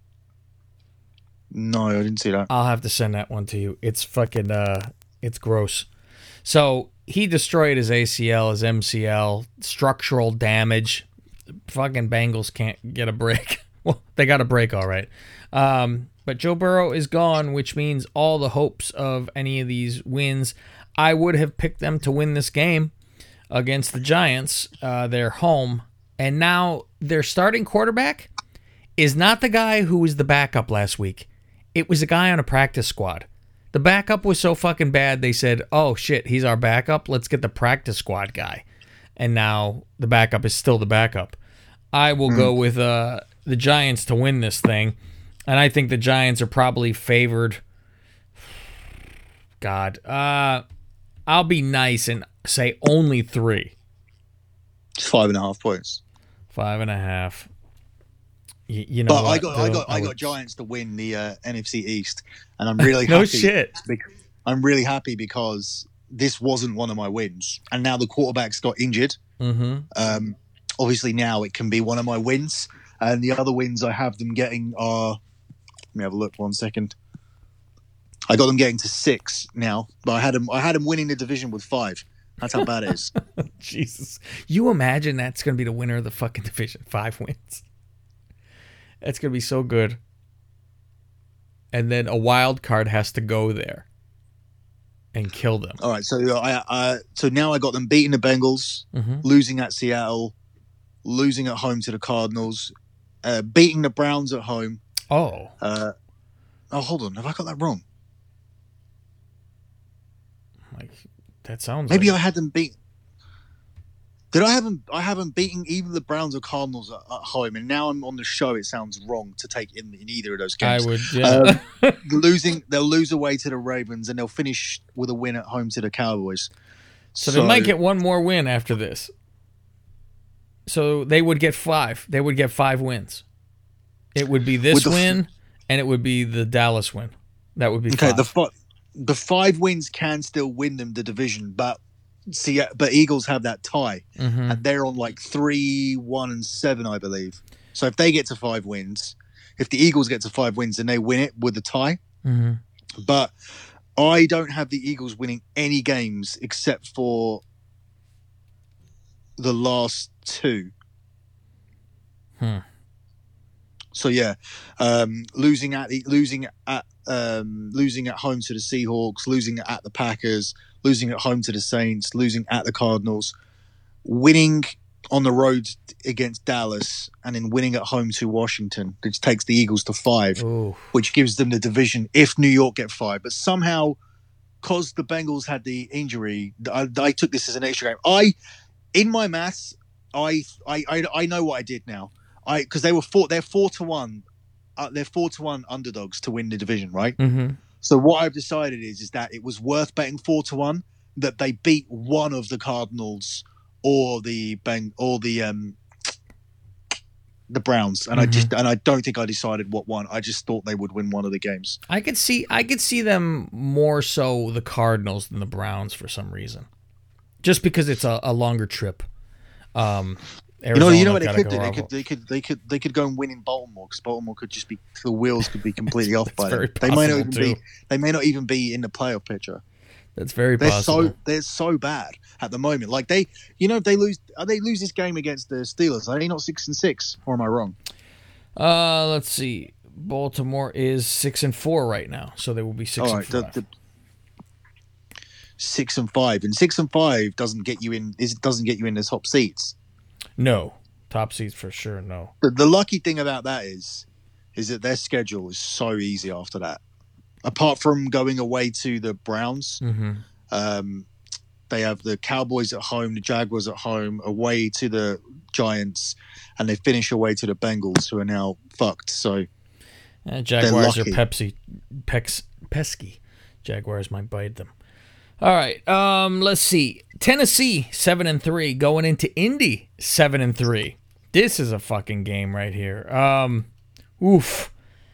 No, I didn't see that. I'll have to send that one to you. It's fucking uh, it's gross. So he destroyed his A C L, his M C L, structural damage. Fucking Bengals can't get a break. Well, they got a break, all right. Um, but Joe Burrow is gone, which means all the hopes of any of these wins. I would have picked them to win this game against the Giants. Uh, they're home. And now their starting quarterback is not the guy who was the backup last week. It was a guy on a practice squad. The backup was so fucking bad, they said, oh, shit, he's our backup. Let's get the practice squad guy. And now the backup is still the backup. I will mm. go with uh, the Giants to win this thing. And I think the Giants are probably favored. God. Uh, I'll be nice and say only three. Five and a half points. Five and a half. You, you know but what, I got, though? I got, I, I got Giants to win the uh, N F C East. And I'm really happy. No shit. I'm really happy because this wasn't one of my wins. And now the quarterback's got injured. Mm-hmm. Um, obviously now it can be one of my wins. And the other wins I have them getting are, let me have a look one second. I got them getting to six now, but I had them, I had them winning the division with five. That's how bad it is. Jesus. You imagine that's going to be the winner of the fucking division. Five wins. That's going to be so good. And then a wild card has to go there and kill them. All right, so I uh, so now I got them beating the Bengals, mm-hmm. losing at Seattle, losing at home to the Cardinals, uh, beating the Browns at home. Oh. Uh, oh, hold on. Have I got that wrong? Like that sounds Maybe like... I had them beat. Did I have them? I haven't beaten either the Browns or Cardinals at, at home, and now I'm on the show. It sounds wrong to take in, in either of those games. I would, yeah. Um, losing, they'll lose away to the Ravens, and they'll finish with a win at home to the Cowboys. So, so they might get one more win after this. So they would get five. They would get five wins. It would be this the, win, and it would be the Dallas win. That would be okay. five. The the five wins can still win them the division, but. See, but Eagles have that tie, mm-hmm. and they're on like three, one, and seven, I believe. So if they get to five wins, if the Eagles get to five wins, then they win it with the tie. Mm-hmm. But I don't have the Eagles winning any games except for the last two. Hmm. So yeah, um, losing at losing at um, losing at home to the Seahawks, losing at the Packers, losing at home to the Saints, losing at the Cardinals, winning on the road against Dallas, and then winning at home to Washington, which takes the Eagles to five, Ooh. which gives them the division if New York get five. But somehow, because the Bengals had the injury, I, I took this as an extra game. I, in my maths, I I I, I know what I did now. I because they were four, they're four to one, uh, they're four to one underdogs to win the division, right? Mm-hmm. So what I've decided is is that it was worth betting four to one that they beat one of the Cardinals or the Bang or the um the Browns, and mm-hmm. I just and I don't think I decided what one. I just thought they would win one of the games. I could see I could see them more so the Cardinals than the Browns for some reason, just because it's a, a longer trip. Um, Arizona, you know, you know what they could do? They could, they could, they could, they could go and win in Baltimore because Baltimore could just be the wheels could be completely off by them. They may not even too. be. They may not even be in the playoff picture. That's very they're possible. so they're so bad at the moment. Like they, you know, if they lose, are they lose this game against the Steelers? Are they not six and six, or am I wrong? Uh, let's see. Baltimore is six and four right now, so they will be six All right, and five. The, the, six and five, and six and five doesn't get you in. It doesn't get you in the top seats. No, top seats for sure. No. The, the lucky thing about that is, is that their schedule is so easy after that. Apart from going away to the Browns, mm-hmm. um, they have the Cowboys at home, the Jaguars at home, away to the Giants, and they finish away to the Bengals, who are now fucked. So, uh, Jaguars are Pepsi, pex, pesky. Jaguars might bite them. All right, um, let's see. Tennessee seven and three going into Indy seven and three. This is a fucking game right here. Um, oof.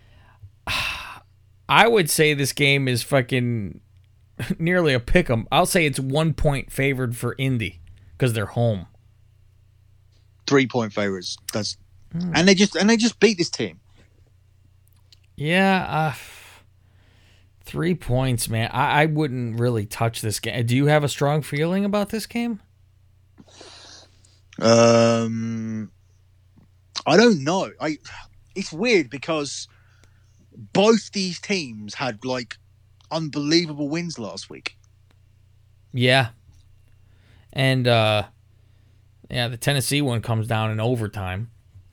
I would say this game is fucking nearly a pick 'em. I'll say it's one point favored for Indy because they're home. Three point favorites. That's mm. and they just and they just beat this team. Yeah, uh, three points, man. I, I wouldn't really touch this game. Do you have a strong feeling about this game? Um, I don't know. I it's weird because both these teams had like unbelievable wins last week. Yeah. And uh yeah, the Tennessee one comes down in overtime.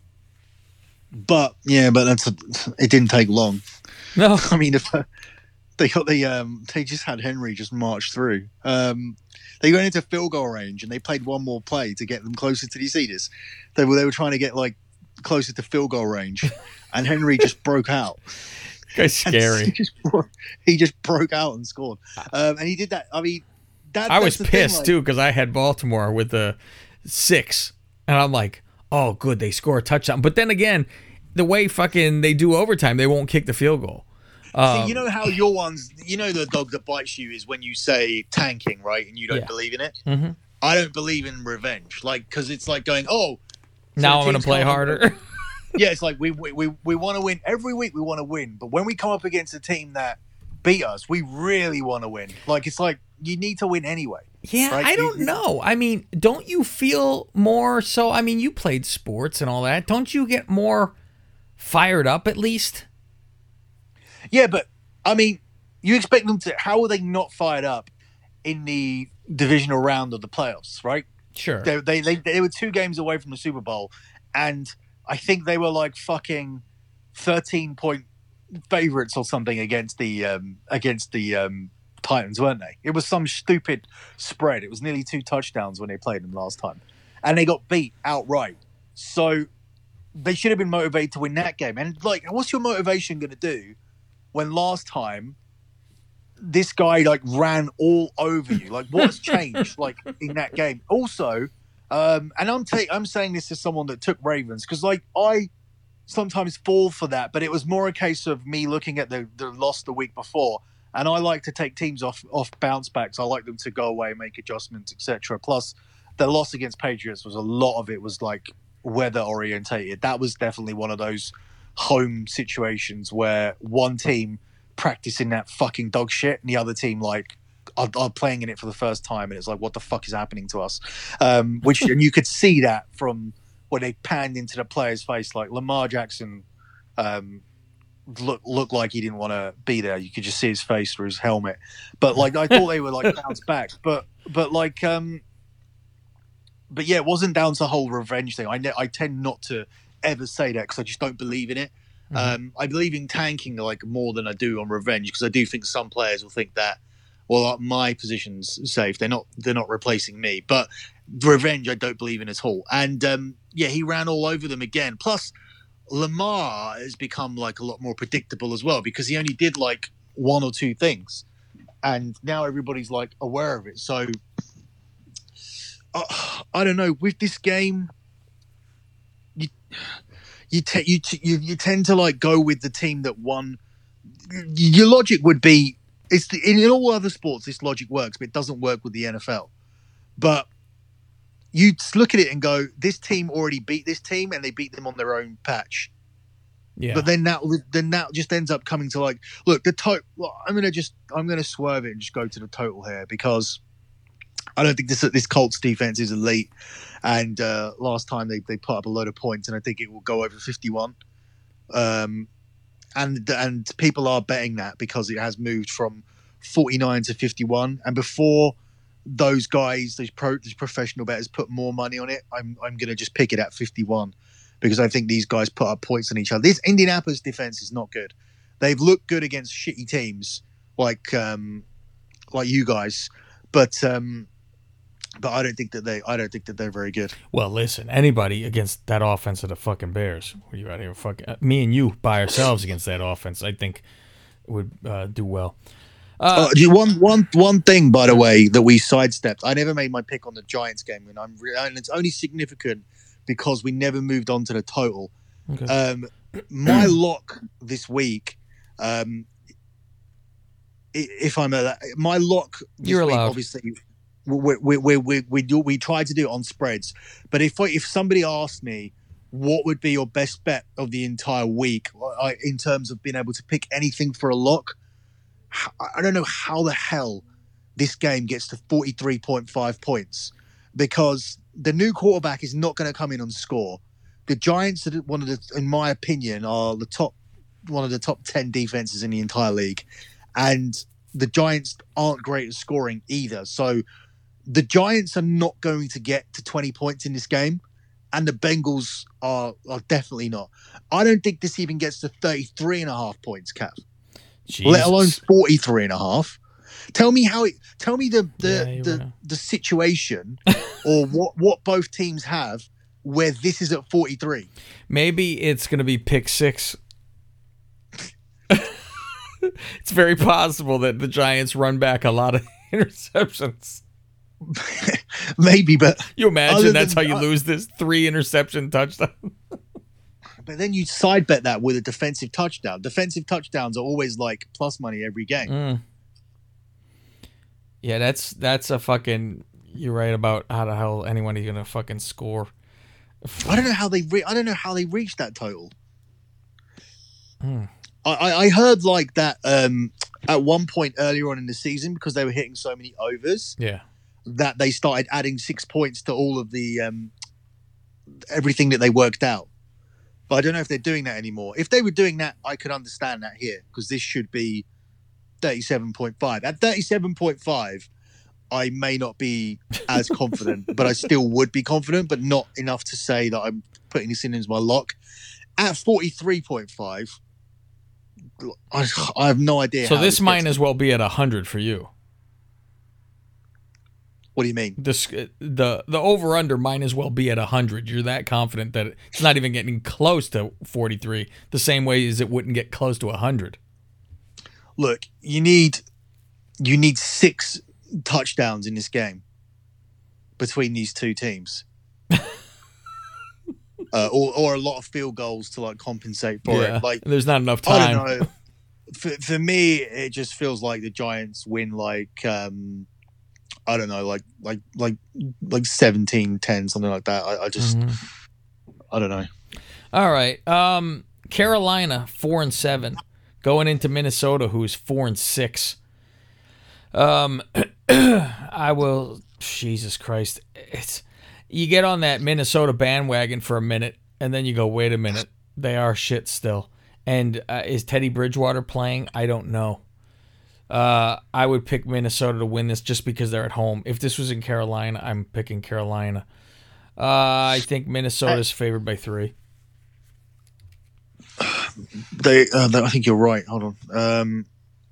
But yeah, but that's a, it didn't take long. No. I mean if uh, they got the um they just had Henry just march through. Um they went into field goal range and they played one more play to get them closer to the Cedars. They were they were trying to get like closer to field goal range, and Henry just broke out. Guy's scary. He just, broke, he just broke out and scored, um, and he did that. I mean, that, I was pissed thing, like, too because I had Baltimore with the six, and I'm like, oh, good, they score a touchdown. But then again, the way fucking they do overtime, they won't kick the field goal. Um, See, you know how your ones, you know, the dog that bites you is when you say tanking, right, and you don't yeah. believe in it. Mm-hmm. I don't believe in revenge, like because it's like going, oh. So now I'm going to play harder. Yeah, it's like we we we, we want to win every week. We want to win, but when we come up against a team that beat us, we really want to win. Like it's like you need to win anyway. Yeah, right? I don't you, know. I mean, don't you feel more so? I mean, you played sports and all that. Don't you get more fired up at least? Yeah, but I mean, you expect them to. How are they not fired up in the divisional round of the playoffs? Right. Sure. They, they they they were two games away from the Super Bowl, and I think they were like fucking thirteen point favorites or something against the um, against the um, Titans, weren't they? It was some stupid spread. It was nearly two touchdowns when they played them last time, and they got beat outright. So they should have been motivated to win that game. And like, what's your motivation going to do when last time this guy like ran all over you? Like, what has changed like in that game? Also, um, and I'm ta- I'm saying this as someone that took Ravens because like I sometimes fall for that, but it was more a case of me looking at the the loss the week before, and I like to take teams off off bounce backs. I like them to go away, make adjustments, et cetera. Plus, the loss against Patriots was a lot of it was like weather orientated. That was definitely one of those home situations where one team practicing that fucking dog shit and the other team like are, are playing in it for the first time, and it's like, what the fuck is happening to us? Um, which and you could see that from when they panned into the player's face, like Lamar Jackson um, look looked like he didn't want to be there. You could just see his face through his helmet. But like I thought they were like bounced back. But but like um but yeah, it wasn't down to the whole revenge thing. I ne- I tend not to ever say that because I just don't believe in it. Mm-hmm. Um, I believe in tanking like more than I do on revenge because I do think some players will think that, well, my position's safe. They're not. They're not replacing me. But revenge, I don't believe in at all. And um, yeah, he ran all over them again. Plus, Lamar has become like a lot more predictable as well because he only did like one or two things, and now everybody's like aware of it. So uh, I don't know. With this game, you you, te- you, t- you you tend to like go with the team that won. Your logic would be. It's the, in all other sports, this logic works, but it doesn't work with the N F L. But you look at it and go, this team already beat this team, and they beat them on their own patch. Yeah. But then that then that just ends up coming to like, look, the total. Well, I'm gonna just I'm gonna swerve it and just go to the total here because I don't think this this Colts defense is elite. And uh, last time they they put up a load of points, and I think it will go over fifty-one. Um. And and people are betting that because it has moved from forty-nine to fifty-one. And before those guys, these pro, these professional bettors put more money on it, I'm I'm going to just pick it at fifty-one because I think these guys put up points on each other. This Indianapolis defense is not good. They've looked good against shitty teams like um, like you guys, but um, but I don't think that they I don't think that they're very good. Well, listen, anybody against that offense of the fucking Bears, what are you out here fucking me and you by ourselves against that offense, I think would uh, do well. Uh, uh, one one one thing, by the way, that we sidestepped. I never made my pick on the Giants game, and I'm re- and it's only significant because we never moved on to the total. Okay. Um, my lock this week, um, if I'm a, my lock this You're week, allowed. obviously. We we we we we, do, we try to do it on spreads, but if if somebody asked me what would be your best bet of the entire week I, in terms of being able to pick anything for a lock, I don't know how the hell this game gets to forty-three point five points because the new quarterback is not going to come in and score. The Giants, are one of the, in my opinion, are the top one of the top ten defenses in the entire league, and the Giants aren't great at scoring either. So. The Giants are not going to get to twenty points in this game, and the Bengals are, are definitely not. I don't think this even gets to thirty-three and a half points, Cap. Jesus. Let alone forty-three and a half. Tell me how it. Tell me the the yeah, the, the situation or what what both teams have where this is at forty-three. Maybe it's going to be pick six. It's very possible that the Giants run back a lot of interceptions. Maybe, but you imagine that's than, how you uh, lose this three interception touchdown. But then you side bet that with a defensive touchdown. Defensive touchdowns are always like plus money every game. Mm. Yeah, that's that's a fucking. You're right about how the hell anybody's gonna fucking score. I don't know how they. Re- I don't know how they reached that total. Mm. I I heard like that um, at one point earlier on in the season because they were hitting so many overs. Yeah. That they started adding six points to all of the um, everything that they worked out. But I don't know if they're doing that anymore. If they were doing that, I could understand that here because this should be thirty-seven point five. At thirty-seven point five, I may not be as confident, but I still would be confident, but not enough to say that I'm putting this in as my lock. At forty-three point five, I, I have no idea. So how this this might as well be at one hundred for you. What do you mean? The the the over under might as well be at one hundred. You're that confident that it's not even getting close to forty-three, the same way as it wouldn't get close to one hundred. Look, you need you need six touchdowns in this game between these two teams. uh, or or a lot of field goals to like compensate for yeah, it. Like there's not enough time. I don't know. for for me, it just feels like the Giants win like um I don't know, like like like like seventeen ten, something like that. I, I just mm-hmm. I don't know. All right. Um Carolina, four and seven. Going into Minnesota, who's four and six. Um I will Jesus Christ. It's you get on that Minnesota bandwagon for a minute and then you go, wait a minute, they are shit still. And uh, is Teddy Bridgewater playing? I don't know. Uh, I would pick Minnesota to win this just because they're at home. If this was in Carolina, I'm picking Carolina. Uh, I think Minnesota's favored by three. They, uh, I think you're right. Hold on. Um,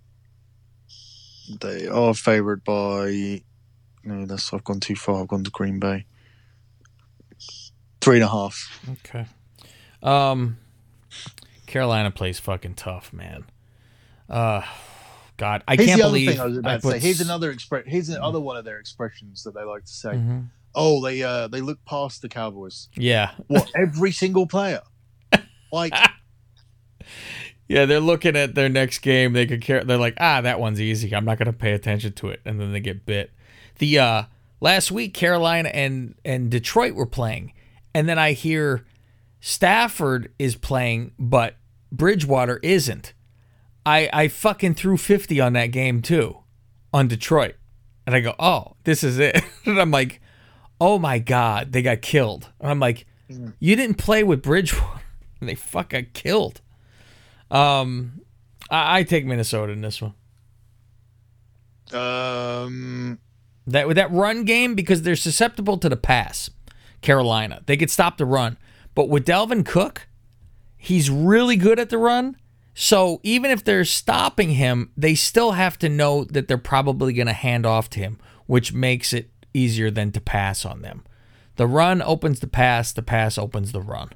they are favored by. No, that's I've gone too far. I've gone to Green Bay. Three and a half. Okay. Um, Carolina plays fucking tough, man. Uh, God, I Here's can't the other believe. thing I was about I to say. put Here's s- another expre- Here's another one of their expressions that they like to say. Mhm. Oh, they uh, they look past the Cowboys. Yeah. What? Every single player. Like. Yeah, they're looking at their next game. They could care. They're like, ah, that one's easy. I'm not going to pay attention to it, and then they get bit. The uh, last week, Carolina and and Detroit were playing, and then I hear Stafford is playing, but Bridgewater isn't. I I fucking threw fifty on that game too, on Detroit, and I go, oh, this is it. And I'm like, oh my God, they got killed. And I'm like, you didn't play with Bridgewater, and they fuck got killed. Um, I, I take Minnesota in this one. Um. That with that run game, because they're susceptible to the pass. Carolina, they could stop the run, but with Dalvin Cook, he's really good at the run. So even if they're stopping him, they still have to know that they're probably going to hand off to him, which makes it easier than to pass on them. The run opens the pass. The pass opens the run.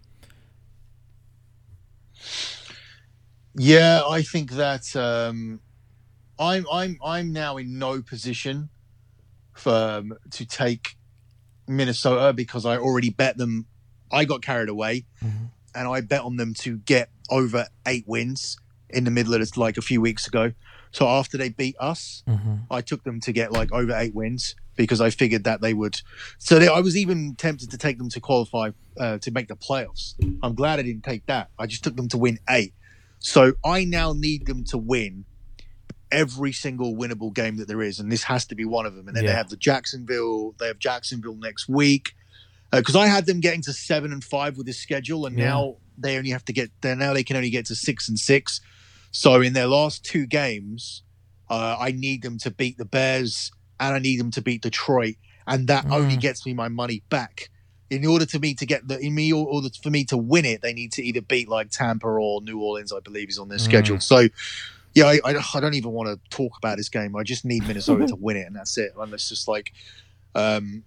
Yeah, I think that um, I'm I'm I'm now in no position for um, to take Minnesota because I already bet them. I got carried away, Mm-hmm. and I bet on them to get over eight wins in the middle of this, like a few weeks ago. So after they beat us, Mm-hmm. I took them to get like over eight wins because I figured that they would. So they, I was even tempted to take them to qualify uh, to make the playoffs. I'm glad I didn't take that. I just took them to win eight. So I now need them to win every single winnable game that there is, and this has to be one of them. And then Yeah. they have the Jacksonville. They have Jacksonville next week because uh, I had them getting to seven and five with this schedule, and Yeah. now they only have to get. They now they can only get to six and six. So in their last two games, uh, I need them to beat the Bears and I need them to beat Detroit, and that Mm. only gets me my money back. In order to me to get the in me or, or the, for me to win it, they need to either beat like Tampa or New Orleans, I believe, is on their Mm. schedule. So, yeah, I, I, I don't even want to talk about this game. I just need Minnesota to win it, and that's it. And it's just like, um,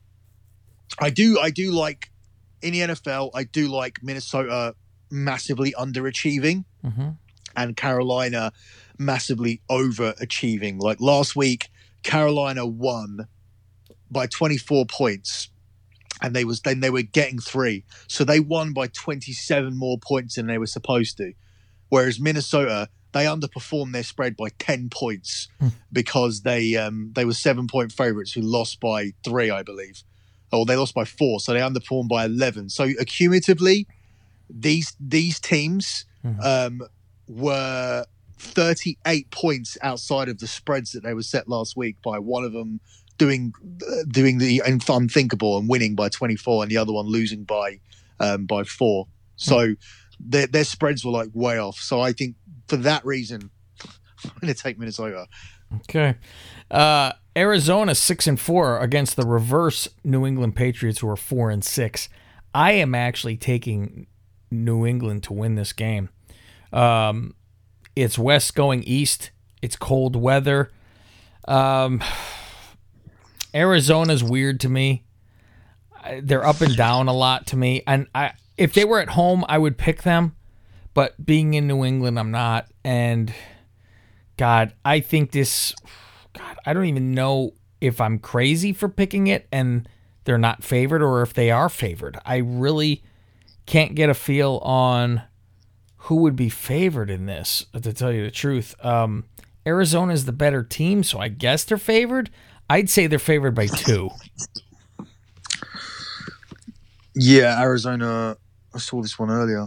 I do, I do like in the N F L. I do like Minnesota massively underachieving Mm-hmm. and Carolina massively overachieving. Like last week, Carolina won by twenty-four points. And they was then they were getting three, so they won by twenty-seven more points than they were supposed to. Whereas Minnesota, they underperformed their spread by ten points because they um, they were seven point favorites who lost by three, I believe, or they lost by four, so they underperformed by eleven. So accumulatively, these these teams um, were thirty-eight points outside of the spreads that they were set last week by one of them doing uh, doing the unthinkable and winning by twenty-four, and the other one losing by um, by four. So their their spreads were like way off. So I think for that reason, I'm going to take Minnesota. Okay. Uh, Arizona six and four against the reverse New England Patriots, who are four and six. I am actually taking New England to win this game. Um, it's west going east. It's cold weather. Um, Arizona's weird to me. I- They're up and down a lot to me. And I, if they were at home, I would pick them. But being in New England, I'm not. And God, I think this. God, I don't even know if I'm crazy for picking it and they're not favored, or if they are favored. I really can't get a feel on who would be favored in this, to tell you the truth. Um, Arizona is the better team, so I guess they're favored. I'd say they're favored by two. Yeah, Arizona. I saw this one earlier.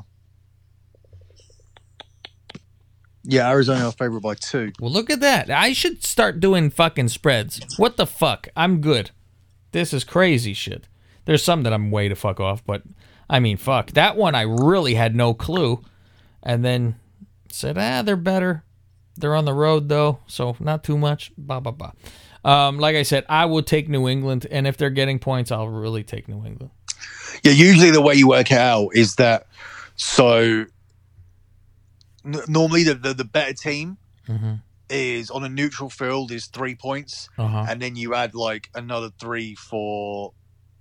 Yeah, Arizona are favored by two. Well, look at that. I should start doing fucking spreads. What the fuck? I'm good. This is crazy shit. There's some that I'm way to fuck off, but I mean, fuck. That one I really had no clue. and then said, ah, they're better. They're on the road, though, so not too much. Blah, blah, blah. Um, like I said, I would take New England, and if they're getting points, I'll really take New England. Yeah, usually the way you work it out is that, so n- normally the, the, the better team Mm-hmm. is on a neutral field is three points, Uh-huh. and then you add like another three for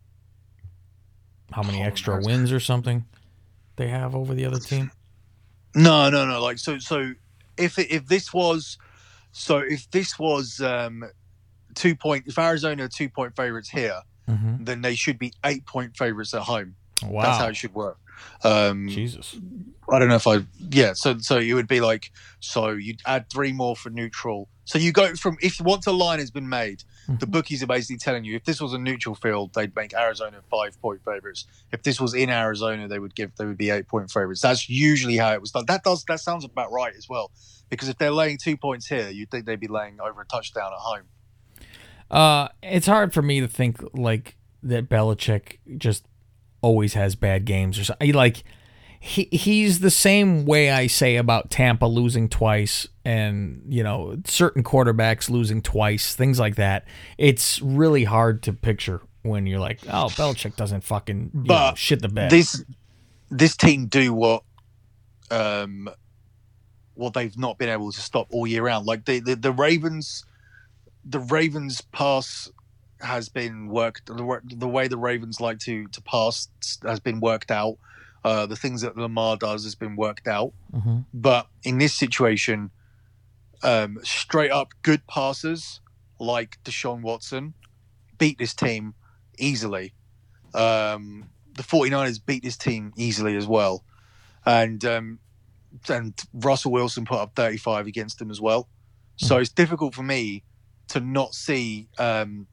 How many Oh, extra nice. wins or something they have over the other team? no, no, no. Like so, so if it, if this was, so if this was um, two point, if Arizona are two point favorites here, Mm-hmm. then they should be eight point favorites at home. Wow. That's how it should work. Um, Jesus. I don't know if I, yeah. So, so you would be like, so you'd add three more for neutral. So you go from, if once a line has been made, the bookies are basically telling you if this was a neutral field, they'd make Arizona five point favorites. If this was in Arizona, they would give, they would be eight point favorites. That's usually how it was done. That does, that sounds about right as well. Because if they're laying two points here, you'd think they'd be laying over a touchdown at home. Uh, it's hard for me to think like that Belichick just always has bad games or something. Like he he's the same way I say about Tampa losing twice and, you know, certain quarterbacks losing twice, things like that. It's really hard to picture when you're like, oh, Belichick doesn't fucking you But know, shit the bed. This this team do what um what they've not been able to stop all year round. Like the the, the Ravens, the Ravens pass has been worked. The, the way the Ravens like to to pass has been worked out. Uh, the things that Lamar does has been worked out. Mm-hmm. But in this situation, um, straight up good passers like Deshaun Watson beat this team easily. Um, the 49ers beat this team easily as well. And um, and Russell Wilson put up thirty-five against them as well. So it's difficult for me to not see um,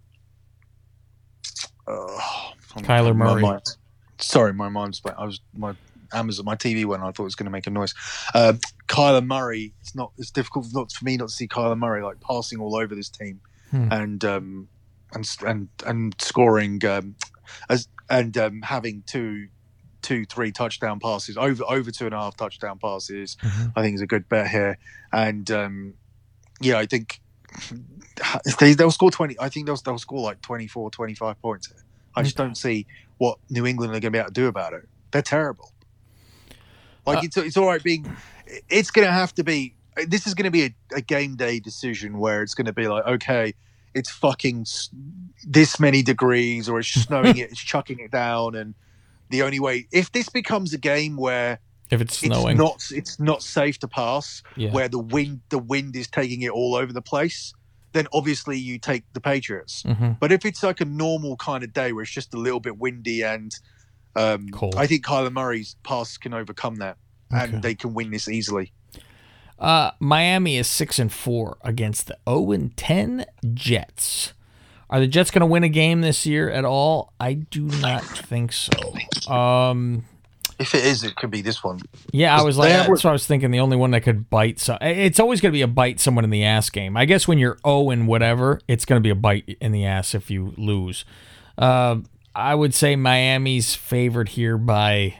uh, Kyler my Murray. mind- Sorry, my mind's I was my Amazon, my T V went on. I thought it was going to make a noise. Um, Kyler Murray. It's not. It's difficult not for me not to see Kyler Murray like passing all over this team, Hmm. and um, and and and scoring um, as and um, having two, two, three touchdown passes over over two and a half touchdown passes. Mhm. I think is a good bet here, and um, yeah, I think they, they'll score twenty. I think they'll they'll score like twenty-four, twenty-five points here. I just don't see what New England are going to be able to do about it. They're terrible. Like Uh, it's it's all right being. It's going to have to be. This is going to be a, a game day decision where it's going to be like, okay, it's fucking s- this many degrees, or it's snowing it, it's chucking it down, and the only way if this becomes a game where If it's snowing. it's not it's not safe to pass, Yeah. where the wind the wind is taking it all over the place, then obviously you take the Patriots. Mhm. But if it's like a normal kind of day where it's just a little bit windy and um, Cold. I think Kyler Murray's pass can overcome that, and Okay. they can win this easily. Uh, Miami is six and four against the zero and ten Jets. Are the Jets going to win a game this year at all? I do not think so. Um, If it is, it could be this one. yeah, I was like, They have- that's what I was thinking. The only one that could bite, so it's always going to be a bite someone in the ass game. I guess when you're zero and whatever, it's going to be a bite in the ass if you lose. Uh, I would say Miami's favored here by.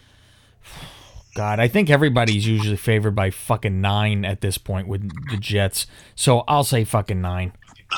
God, I think everybody's usually favored by fucking nine at this point with the Jets. So I'll say fucking nine.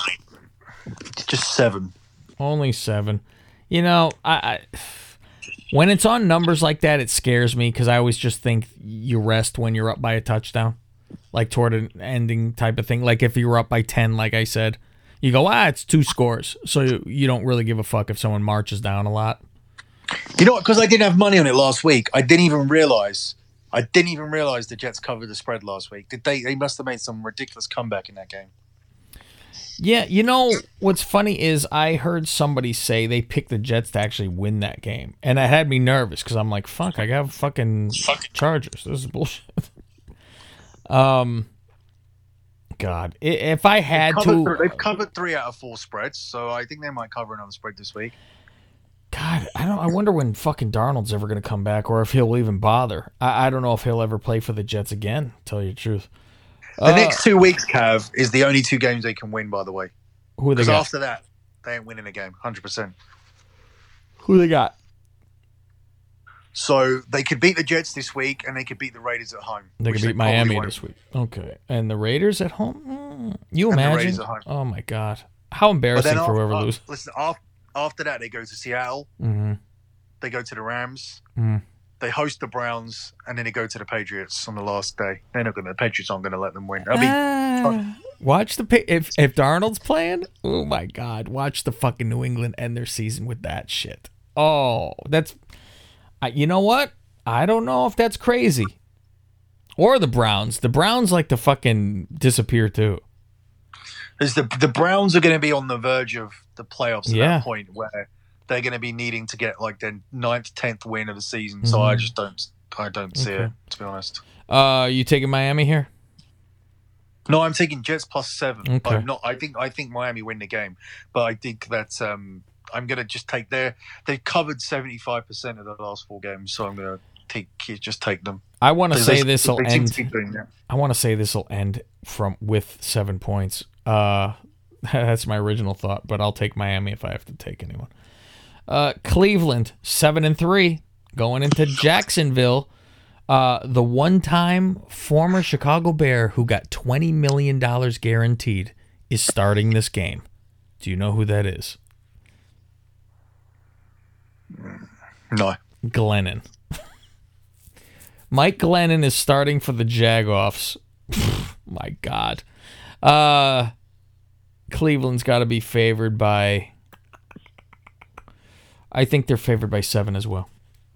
Just seven. Only seven. You know, I, I when it's on numbers like that, it scares me because I always just think you rest when you're up by a touchdown, like toward an ending type of thing. Like if you were up by ten, like I said, you go, ah, it's two scores. So you, you don't really give a fuck if someone marches down a lot. You know what? Because I didn't have money on it last week, I didn't even realize. I didn't even realize the Jets covered the spread last week. Did they? They must have made some ridiculous comeback in that game. Yeah, you know, what's funny is I heard somebody say they picked the Jets to actually win that game. And that had me nervous because I'm like, fuck, I got fucking Chargers. This is bullshit. um, God, I- if I had Covered to... th- they've covered three out of four spreads, so I think they might cover another spread this week. God, I don't. I wonder when fucking Darnold's ever going to come back or if he'll even bother. I, I don't know if he'll ever play for the Jets again, to tell you the truth. The Uh, next two weeks, Cav, is the only two games they can win, by the way. Who they Because got? after that, they ain't winning a game, one hundred percent. Who they got? So they could beat the Jets this week, and they could beat the Raiders at home. They could beat Miami this week. Okay, and the Raiders at home. Mm. You And the imagine? Raiders at home. Oh my God, how embarrassing for whoever after, loses. Listen, after, after that, they go to Seattle. Mm-hmm. They go to the Rams. Mm. They host the Browns, and then they go to the Patriots on the last day. They're not going. The Patriots aren't going to let them win. That'll be Ah. Watch the pa- if if Darnold's playing. Oh my God, watch the fucking New England end their season with that shit. Oh, that's. I, you know what? I don't know if that's crazy. Or the Browns. The Browns like to fucking disappear too. Is the the Browns are going to be on the verge of the playoffs at Yeah. that point where they're going to be needing to get like their ninth, tenth win of the season. So Mhm. I just don't, I don't see Okay. it, to be honest. Uh, you taking Miami here? No, I'm taking Jets plus seven. Okay. I'm not. I think I think Miami win the game, but I think that um, I'm going to just take their. They've covered seventy-five percent of the last four games, so I'm going to take just take them. I want to They- say they- this will they seem end. to keep doing that. I want to say this will end from with seven points. Uh, that's my original thought, but I'll take Miami if I have to take anyone. Uh, Cleveland seven and three going into Jacksonville. Uh, the one-time former Chicago Bear who got twenty million dollars guaranteed is starting this game. Do you know who that is? No. Glennon. Mike Glennon is starting for the Jagoffs. My God. Uh, Cleveland's got to be favored by... I think they're favored by seven as well.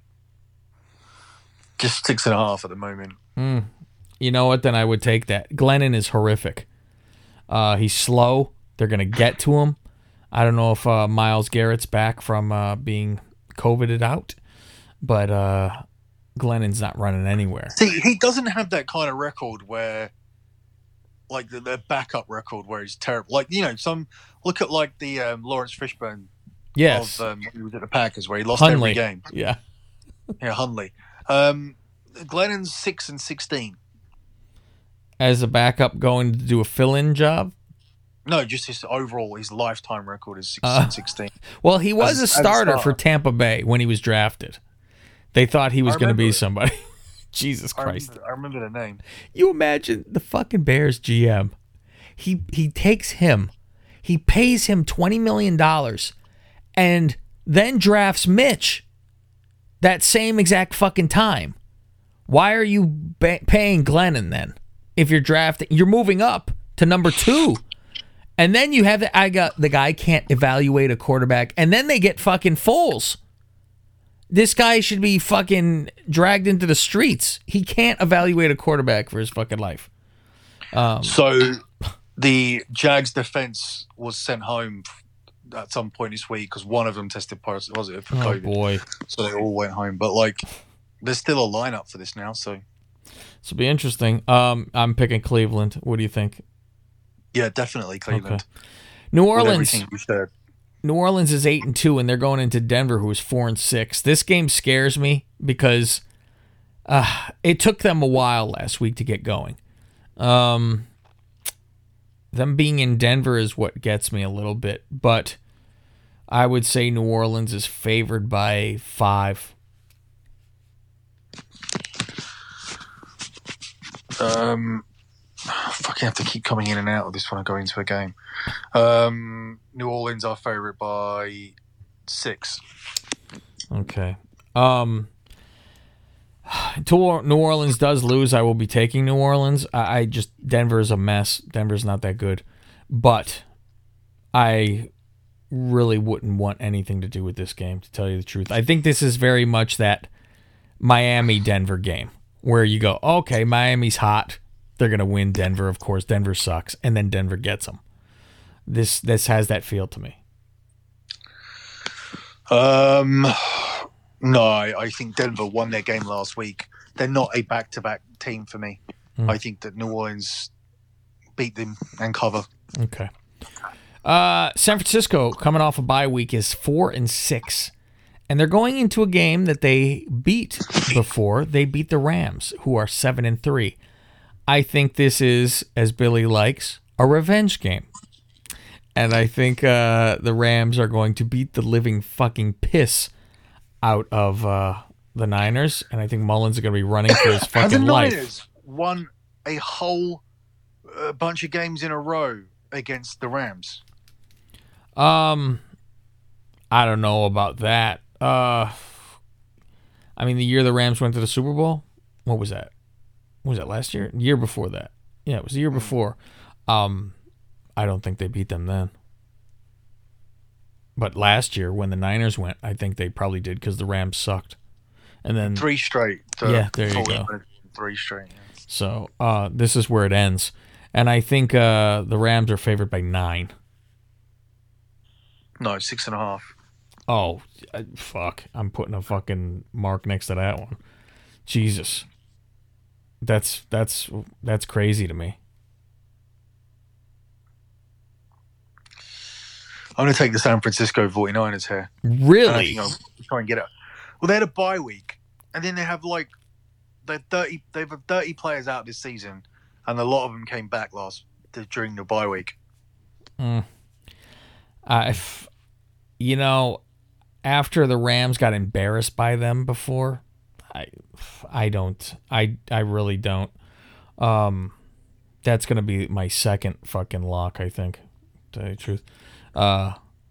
Just six and a half at the moment. Mm. You know what? Then I would take that. Glennon is horrific. Uh, he's slow. They're going to get to him. I don't know if uh, Myles Garrett's back from uh, being COVIDed out, but uh, Glennon's not running anywhere. See, he doesn't have that kind of record where, like the, the backup record where he's terrible. Like, you know, some look at like the um, Lawrence Fishburne Yes. of um, when he was at the Packers where he lost Hundley. every game. Yeah. Yeah, Hundley. Um, Glennon's six and sixteen. As a backup going to do a fill-in job? No, just his overall, his lifetime record is six Uh, and sixteen. Well, he was As- a as a starter for starter. Tampa Bay when he was drafted. They thought he was I going to be remember it. somebody. Jesus I Christ. remember, I remember the name. You imagine the fucking Bears G M. He he takes him. He pays him twenty million dollars and then drafts Mitch that same exact fucking time. Why are you ba- paying Glennon then? If you're drafting, you're moving up to number two. And then you have the, I got the guy can't evaluate a quarterback. And then they get fucking Foles. This guy should be fucking dragged into the streets. He can't evaluate a quarterback for his fucking life. Um, So the Jags defense was sent home at some point this week because one of them tested positive for oh COVID. boy. So they all went home. But like, there's still a lineup for this now. So This will be interesting. Um, I'm picking Cleveland. What do you think? yeah, definitely Cleveland. Okay. New With Orleans. everything you said. New Orleans is eight and two, and they're going into Denver, who is four and six. This game scares me because uh, it took them a while last week to get going. Um, them being in Denver is what gets me a little bit, but I would say New Orleans is favored by five. Um, I fucking have to keep coming in and out of this when I go into a game. Um, New Orleans are favourite by six. Okay. Um, until New Orleans does lose, I will be taking New Orleans. I, I just Denver is a mess. Denver's not that good, but I really wouldn't want anything to do with this game, to tell you the truth. I think this is very much that Miami-Denver game where you go, okay, Miami's hot. They're going to win Denver, of course. Denver sucks, and then Denver gets them. This this has that feel to me. Um, no, I, I think Denver won their game last week. They're not a back-to-back team for me. Hmm. I think that New Orleans beat them and cover. Okay. Uh, San Francisco, coming off a bye week, is four and six, and they're going into a game that they beat before. They beat the Rams, who are seven and three. I think this is, as Billy likes, a revenge game, and I think uh, the Rams are going to beat the living fucking piss out of uh, the Niners, and I think Mullins is going to be running for his Have the fucking life. Niners won a whole uh, bunch of games in a row against the Rams? Um, I don't know about that. Uh, I mean, the year the Rams went to the Super Bowl, what was that? What was that last year? Year before that? Yeah, it was the year before. Um, I don't think they beat them then. But last year, when the Niners went, I think they probably did because the Rams sucked. And then Three straight. uh, Yeah, there you go. Three straight. Yeah. So uh, this is where it ends. And I think uh, the Rams are favored by nine. No, six and a half. Oh, uh, fuck. I'm putting a fucking mark next to that one. Jesus. That's that's that's crazy to me. I'm going to take the San Francisco forty-niners here. Really? I'll try and get it. Well, they had a bye week, and then they have like they thirty. They've had thirty players out this season, and a lot of them came back last during the bye week. Mm. Uh, if, you know, after the Rams got embarrassed by them before, I, I don't. I I really don't. Um, that's gonna be my second fucking lock. I think, to tell you the truth. Uh,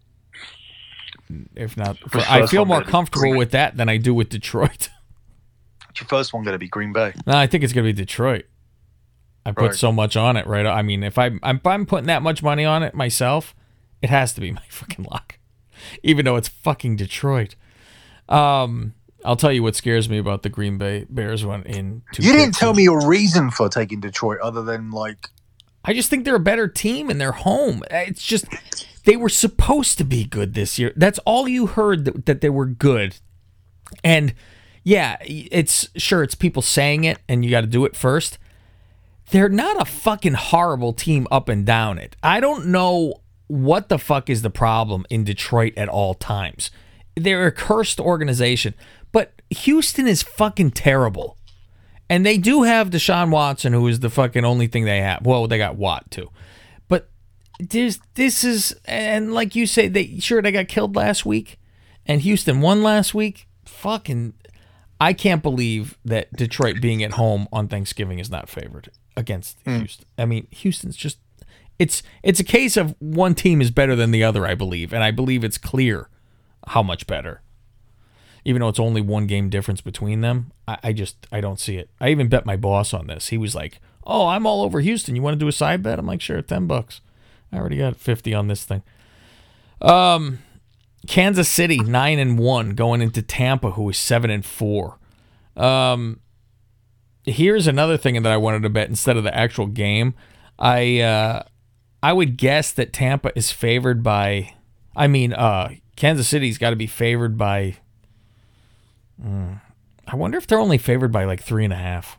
if not, for, I feel more comfortable with that than I do with Detroit. What's your first one going to be? Green Bay? No, I think it's going to be Detroit. I put Right. so much on it, right? I mean, if I, I'm, if I'm putting that much money on it myself, it has to be my fucking lock, even though it's fucking Detroit. Um, I'll tell you what scares me about the Green Bay Bears one in two. You didn't tell me your reason for taking Detroit, other than like I just think they're a better team and they're home. It's just they were supposed to be good this year. That's all you heard, that, that they were good. And yeah, it's sure it's people saying it and you got to do it first. They're not a fucking horrible team up and down it. I don't know what the fuck is the problem in Detroit at all times. They're a cursed organization, but Houston is fucking terrible. And they do have Deshaun Watson, who is the fucking only thing they have. Well, they got Watt too. But this this is, and like you say, they sure they got killed last week, and Houston won last week. Fucking, I can't believe that Detroit being at home on Thanksgiving is not favored against mm. Houston. I mean, Houston's just it's it's a case of one team is better than the other, I believe, and I believe it's clear how much better. Even though it's only one game difference between them, I, I just I don't see it. I even bet my boss on this. He was like, "Oh, I'm all over Houston. You want to do a side bet?" I'm like, "Sure, ten bucks." I already got fifty on this thing. Um, Kansas City nine and one going into Tampa, who is seven and four. Um, here's another thing that I wanted to bet instead of the actual game. I uh, I would guess that Tampa is favored by. I mean, uh, Kansas City's got to be favored by. Mm, I wonder if they're only favored by like three and a half.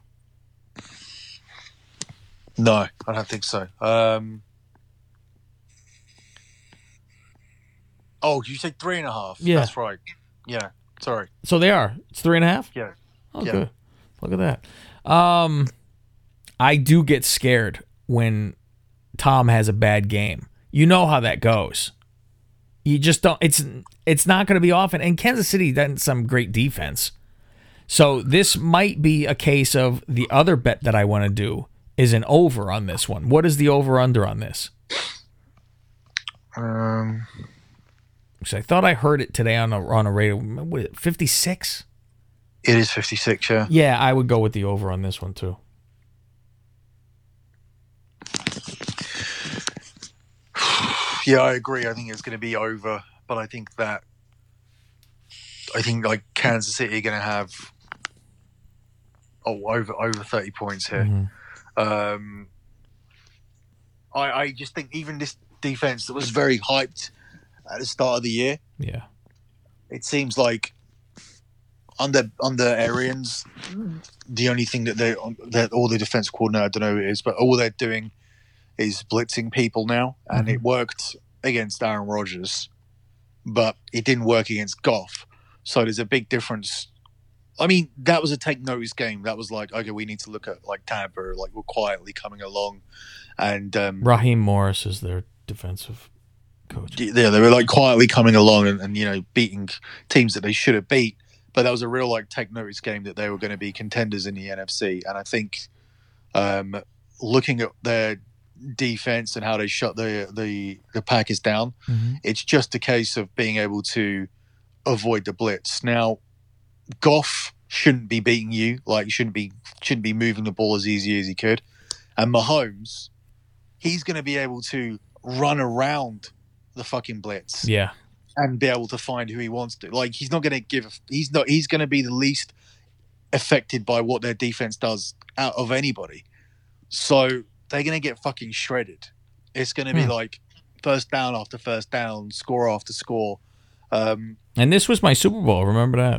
No, I don't think so. Um, oh, you said three and a half? Yeah, that's right. Yeah, sorry. So they are. It's three and a half. Yeah. Oh, yeah. good. Look at that. Um, I do get scared when Tom has a bad game. You know how that goes. You just don't. It's it's not going to be often. And Kansas City doesn't some great defense. So this might be a case of the other bet that I want to do is an over on this one. What is the over under on this? Um, Because I thought I heard it today on a on a radio. What is it, fifty-six? It is fifty-six. Yeah. Yeah, I would go with the over on this one too. Yeah, I agree. I think it's going to be over, but I think that I think like Kansas City are going to have oh over over thirty points here. Mm-hmm. Um, I I just think even this defense that was very hyped at the start of the year, yeah, it seems like under under Arians, the only thing that they that all the defense coordinator, I don't know who it is, but all they're doing is blitzing people now, and mm-hmm. it worked against Aaron Rodgers, but it didn't work against Goff. So there's a big difference. I mean, that was a take notice game. That was like, okay, we need to look at like Tampa, like we're quietly coming along, and um, Raheem Morris is their defensive coach. Yeah, they were like quietly coming along and, and you know beating teams that they should have beat. but that was a real like take notice game that they were going to be contenders in the N F C. And I think um, looking at their defense and how they shut the the the Packers down, mm-hmm. it's just a case of being able to avoid the blitz. Now, Goff shouldn't be beating you, like shouldn't be shouldn't be moving the ball as easy as he could, and Mahomes, he's going to be able to run around the fucking blitz, yeah, and be able to find who he wants to. Like he's not going to give. He's not. He's going to be the least affected by what their defense does out of anybody. So they're going to get fucking shredded. It's going to be hmm. like first down after first down, score after score. Um, and this was my Super Bowl. Remember that?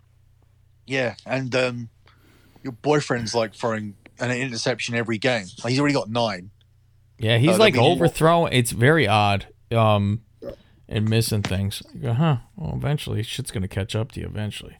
Yeah, and um, your boyfriend's like throwing an interception every game. Like, he's already got nine. Yeah, he's uh, like overthrowing. It's very odd. Um, and missing things. You go, huh? Well, eventually, shit's going to catch up to you eventually.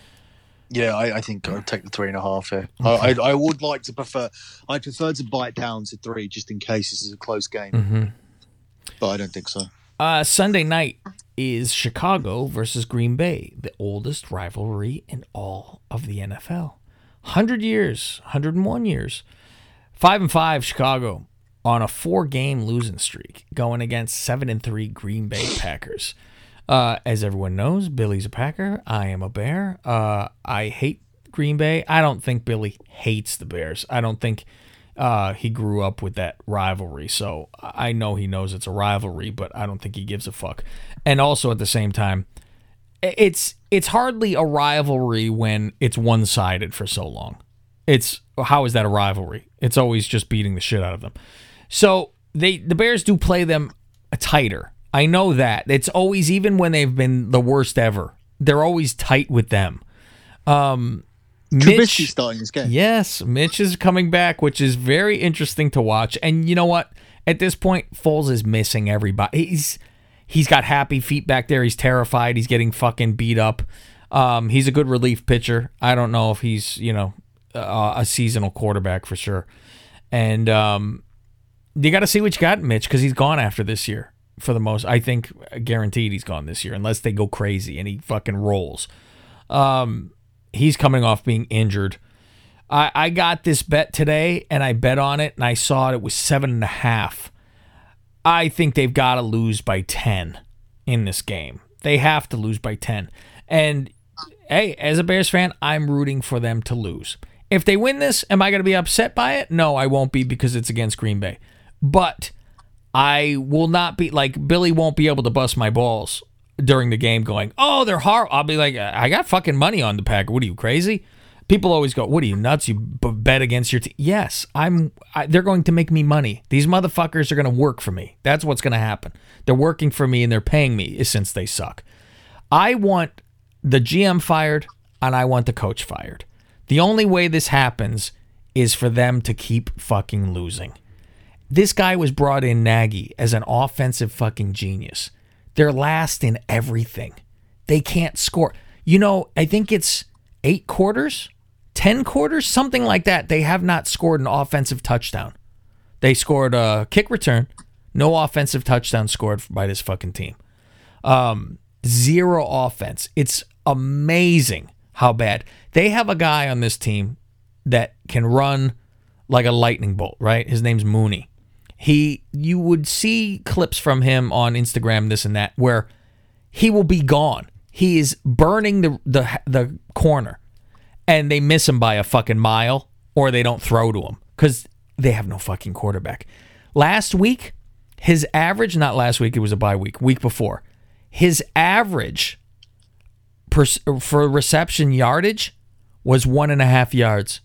Yeah, I, I think I'd take the three and a half here. Okay. I, I I would like to prefer. I prefer to buy it down to three just in case this is a close game. Mm-hmm. But I don't think so. Uh, Sunday night is Chicago versus Green Bay, the oldest rivalry in all of the N F L. one hundred years, one hundred one years. Five and five Chicago on a four-game losing streak, going against seven and three Green Bay Packers. Uh, as everyone knows, Billy's a Packer. I am a Bear. Uh, I hate Green Bay. I don't think Billy hates the Bears. I don't think uh, he grew up with that rivalry. So I know he knows it's a rivalry, but I don't think he gives a fuck. And also at the same time, it's it's hardly a rivalry when it's one-sided for so long. It's how is that a rivalry? It's always just beating the shit out of them. So they the Bears do play them tighter. I know that. It's always, even when they've been the worst ever, they're always tight with them. Um, Trubisky starting this game. Yes, Mitch is coming back, which is very interesting to watch. And you know what? At this point, Foles is missing everybody. He's he's got happy feet back there. He's terrified. He's getting fucking beat up. Um, he's a good relief pitcher. I don't know if he's, you know, uh, a seasonal quarterback for sure. And um, you got to see what you got in Mitch, because he's gone after this year. For the most, I think guaranteed he's gone this year, unless they go crazy and he fucking rolls. Um, he's coming off being injured. I, I got this bet today, and I bet on it, and I saw it. It was seven and a half. I think they've got to lose by ten in this game. They have to lose by ten. And hey, as a Bears fan, I'm rooting for them to lose. If they win this, am I going to be upset by it? No, I won't be, because it's against Green Bay. But I will not be, like, Billy won't be able to bust my balls during the game going, oh, they're horrible. I'll be like, I got fucking money on the Packer. What are you, crazy? People always go, what are you, nuts? You b- bet against your team. Yes, I'm. I, they're going to make me money. These motherfuckers are going to work for me. That's what's going to happen. They're working for me and they're paying me since they suck. I want the G M fired and I want the coach fired. The only way this happens is for them to keep fucking losing. This guy was brought in, Nagy, as an offensive fucking genius. They're last in everything. They can't score. You know, I think it's eight quarters, ten quarters, something like that. They have not scored an offensive touchdown. They scored a kick return. No offensive touchdown scored by this fucking team. Um, zero offense. It's amazing how bad. They have a guy on this team that can run like a lightning bolt, right? His name's Mooney. He, you would see clips from him on Instagram, this and that, where he will be gone. He is burning the the the corner, and they miss him by a fucking mile, or they don't throw to him because they have no fucking quarterback. Last week, his average, not last week, it was a bye week, week before, his average per, for reception yardage was one and a half yards.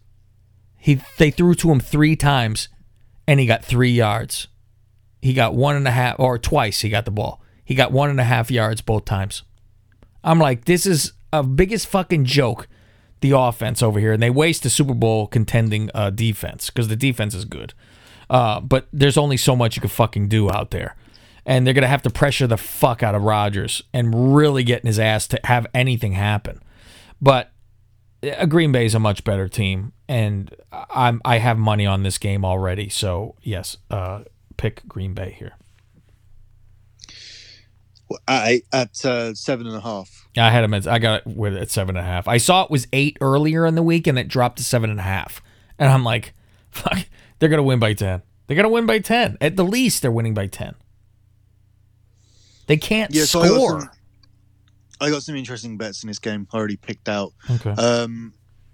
He they threw to him three times. And he got three yards. He got one and a half, or twice he got the ball. He got one and a half yards both times. I'm like, this is a biggest fucking joke, the offense over here. And they waste a Super Bowl contending uh, defense, because the defense is good. Uh, but there's only so much you can fucking do out there. And they're going to have to pressure the fuck out of Rodgers and really get in his ass to have anything happen. But uh, Green Bay is a much better team. And I'm I have money on this game already, so yes, uh, pick Green Bay here. At eight, at uh, seven and a half. Yeah, I had him at, I got it with it at seven and a half. I saw it was eight earlier in the week and it dropped to seven and a half. And I'm like, fuck, they're going to win by ten. They're going to win by ten. At the least, they're winning by ten. They can't yeah, so score. I got, some, I got some interesting bets in this game I already picked out. Okay. Um,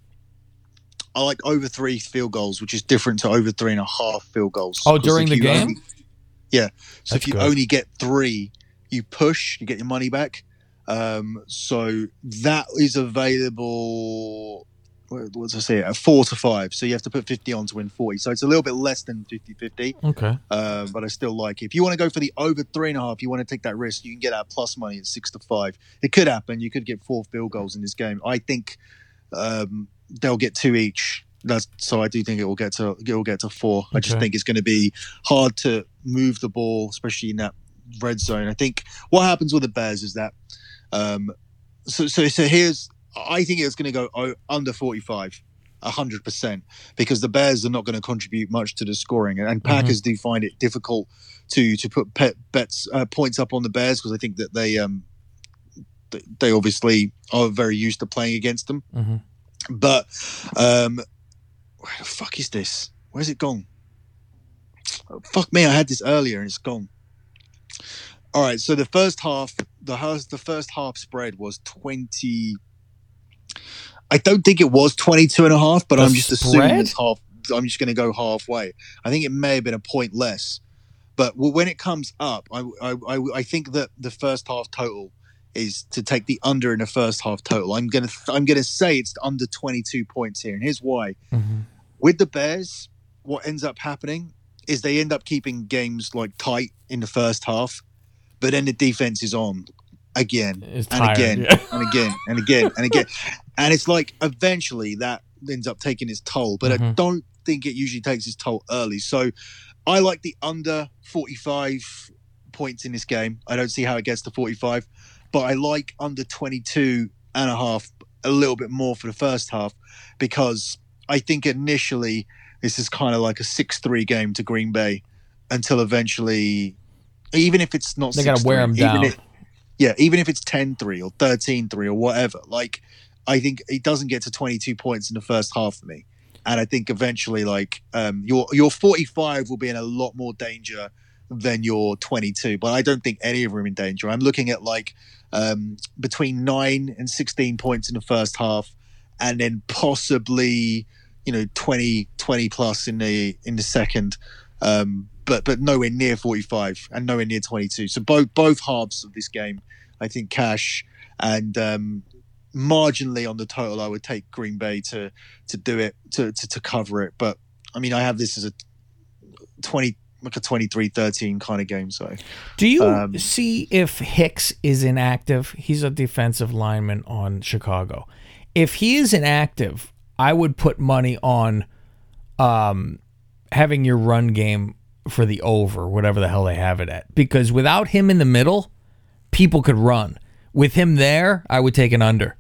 I like over three field goals, which is different to over three and a half field goals. Oh, during the game? Only, yeah. So That's if you good. only get three, you push, you get your money back. Um, so that is available, what was I say, at four to five. So you have to put fifty on to win forty. So it's a little bit less than fifty-fifty. Okay. Uh, but I still like it. If you want to go for the over three and a half, you want to take that risk, you can get out plus money at six to five. It could happen. You could get four field goals in this game. I think um, they'll get two each. That's, so I do think it will get to it will get to four. I just Okay. think it's going to be hard to move the ball, especially in that red zone. I think what happens with the Bears is that um, so so so here's I think it's going to go under forty-five. one hundred percent because the Bears are not going to contribute much to the scoring, and, and Packers do find it difficult to to put pet bets uh, points up on the Bears because I think that they um they- they obviously are very used to playing against them. Mm-hmm. But um where the fuck is this? Where's it gone? Oh, fuck me, I had this earlier and it's gone. All right, so the first half, the house, the first half spread was twenty. I don't think it was twenty-two and a half, but The I'm just assuming spread? it's half. I'm just going to go halfway. I think it may have been a point less, but w- when it comes up, I, I, I, I think that the first half total is to take the under in the first half total. I'm gonna, I'm gonna say it's under twenty-two points here, and here's why. Mm-hmm. With the Bears, what ends up happening is they end up keeping games like tight in the first half, but then the defense is on again It's and tired, again yeah. and again and again and again. And it's like eventually that ends up taking its toll, but I Mhm. don't think it usually takes its toll early. So I like the under forty-five points in this game. I don't see how it gets to forty-five, but I like under twenty-two and a half a little bit more for the first half because I think initially this is kind of like a six three game to Green Bay until eventually, even if it's not They gotta wear 'em six three, even down. if- yeah, even if it's ten three or thirteen three or whatever, like I think it doesn't get to twenty-two points in the first half for me. And I think eventually like um, your your forty-five will be in a lot more danger than your twenty-two, but I don't think any of them are in danger. I'm looking at like um, between nine and sixteen points in the first half, and then possibly, you know, twenty, twenty plus in the in the second, um, but but nowhere near forty-five and nowhere near twenty-two. So both both halves of this game, I think cash and um, marginally on the total, I would take Green Bay to to do it to to, to cover it. But I mean, I have this as a twenty like a twenty-three thirteen kind of game. So Do you Um, see if Hicks is inactive? He's a defensive lineman on Chicago. If he is inactive, I would put money on um, having your run game for the over, whatever the hell they have it at. Because without him in the middle, people could run. With him there, I would take an under.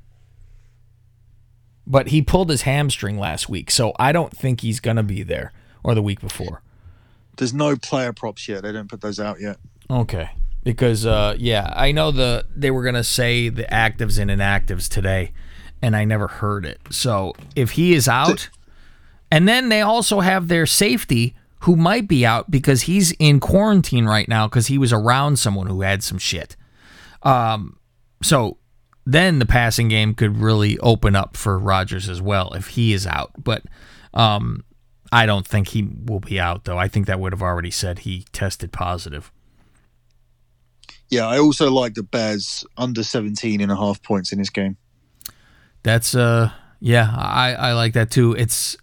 But he pulled his hamstring last week, so I don't think he's going to be there, or the week before. there's no player props yet. They don't put those out yet. Okay. Because, uh, yeah, I know the they were going to say the actives and inactives today, and I never heard it. So if he is out, and then they also have their safety who might be out because he's in quarantine right now because he was around someone who had some shit. Um, so then the passing game could really open up for Rodgers as well if he is out. But um, I don't think he will be out, though. I think that would have already said he tested positive. Yeah, I also like the Bears under seventeen and a half points in this game. That's uh yeah, I, I like that too. It's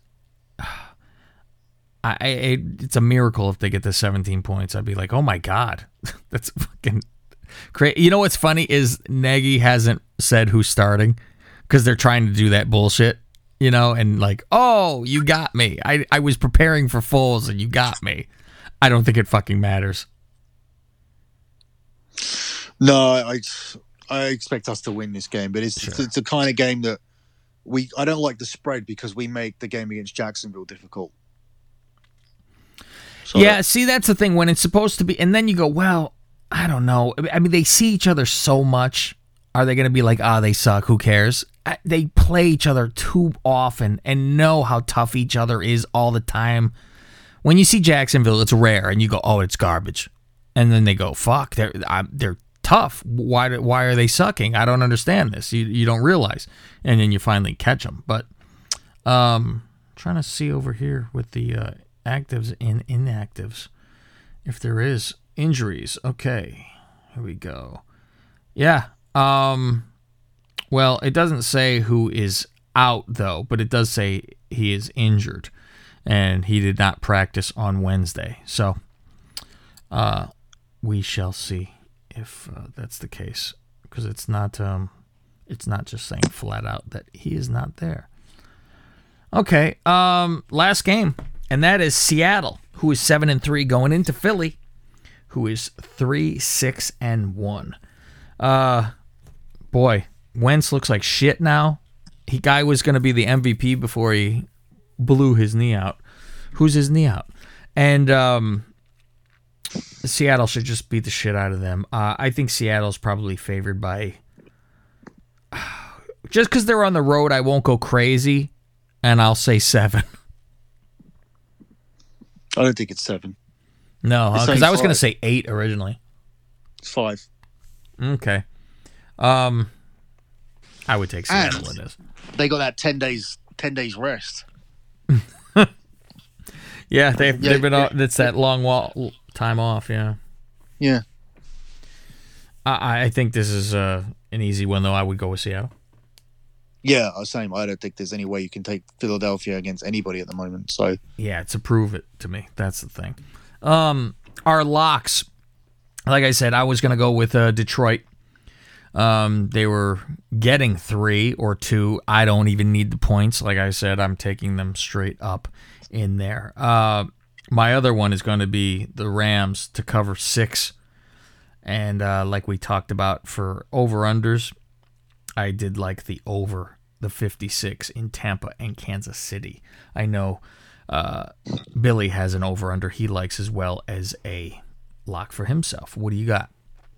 I, I it's a miracle if they get to seventeen points. I'd be like, oh my god, that's fucking crazy. You know what's funny is Nagy hasn't said who's starting because they're trying to do that bullshit, you know, and like, oh, you got me. I I was preparing for Foles and you got me. I don't think it fucking matters. No, I I expect us to win this game, but it's Sure. it's the kind of game that we I don't like the spread because we make the game against Jacksonville difficult. So Yeah, see, that's the thing when it's supposed to be, and then you go, well, I don't know. I mean, they see each other so much. Are they going to be like, ah, they suck, who cares? They play each other too often and know how tough each other is all the time. When you see Jacksonville, it's rare, and you go, oh, it's garbage. And then they go, fuck, they're I'm, they're tough. Why why are they sucking? I don't understand this. You you don't realize. And then you finally catch them. But um, trying to see over here with the uh, actives and inactives, if there is injuries. Okay, here we go. Yeah. Um. Well, it doesn't say who is out, though, but it does say he is injured, and he did not practice on Wednesday. So uh, we shall see if uh, that's the case, because it's not um, it's not just saying flat out that he is not there. Okay, um, last game, and that is Seattle, who is seven and three, going into Philly, who is three six and one. Uh, boy. Wentz looks like shit now. He guy was going to be the M V P before he blew his knee out. Who's his knee out? And um, Seattle should just beat the shit out of them. Uh, I think Seattle's probably favored by... Just because they're on the road, I won't go crazy, and I'll say seven. I don't think it's seven. No, because I was going to say eight originally. It's five. Okay. Um... I would take Seattle in this. They got that ten days, ten days rest. yeah, they've yeah, they've been. yeah. Off, it's that long wall, time off. Yeah. Yeah. I I think this is uh, an easy one though. I would go with Seattle. Yeah, I was saying I don't think there's any way you can take Philadelphia against anybody at the moment. So yeah, to prove it to me, that's the thing. Um, our locks, like I said, I was gonna go with uh, Detroit. Um, they were getting three or two. I don't even need the points. Like I said, I'm taking them straight up in there. Uh, my other one is going to be the Rams to cover six. And uh, like we talked about for over-unders, I did like the over, the fifty-six in Tampa and Kansas City. I know uh, Billy has an over-under he likes as well as a lock for himself. What do you got?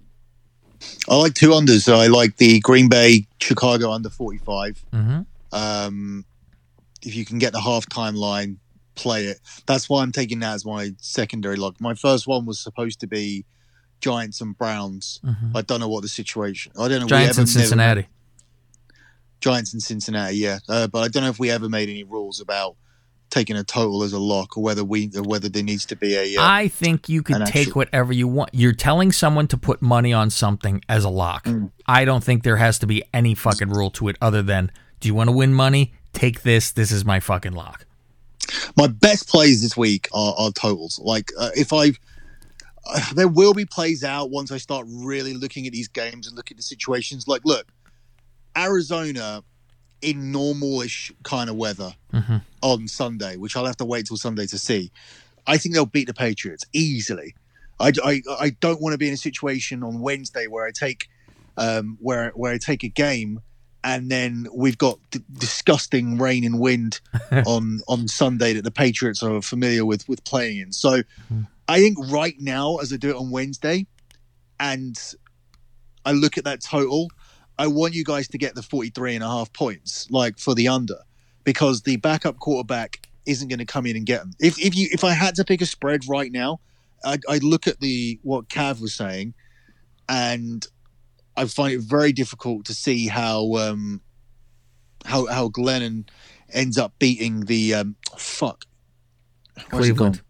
I like two unders. So I like the Green Bay Chicago under forty-five. Mm-hmm. Um, if you can get the halftime line, play it. That's why I'm taking that as my secondary lock. My first one was supposed to be Giants and Browns. Mm-hmm. I don't know what the situation. I don't know. Giants and Cincinnati. Never, Giants and Cincinnati. Yeah, uh, but I don't know if we ever made any rules about taking a total as a lock, or whether we, or whether there needs to be a. Uh, I think you could take actual... whatever you want. You're telling someone to put money on something as a lock. Mm. I don't think there has to be any fucking rule to it other than, do you want to win money? Take this. This is my fucking lock. My best plays this week are, are totals. Like uh, if I, uh, there will be plays out once I start really looking at these games and look at the situations. Like, look, Arizona in normal-ish kind of weather mm-hmm. on Sunday, which I'll have to wait till Sunday to see. I think they'll beat the Patriots easily. I, I, I don't want to be in a situation on Wednesday where I take um, where where I take a game and then we've got d- disgusting rain and wind on on Sunday that the Patriots are familiar with with playing in. So mm-hmm. I think right now, as I do it on Wednesday, and I look at that total, I want you guys to get the forty-three and a half points, like for the under, because the backup quarterback isn't going to come in and get them. If if you if I had to pick a spread right now, I'd, I'd look at the what Cav was saying, and I find it very difficult to see how um, how how Glennon ends up beating the um, fuck Cleveland.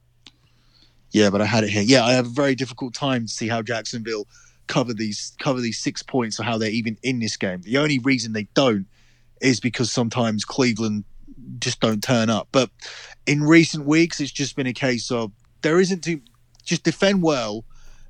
Yeah, but I had it here. Yeah, I have a very difficult time to see how Jacksonville cover these cover these six points or how they're even in this game. The only reason they don't is because sometimes Cleveland just don't turn up. But in recent weeks, it's just been a case of there isn't to just defend well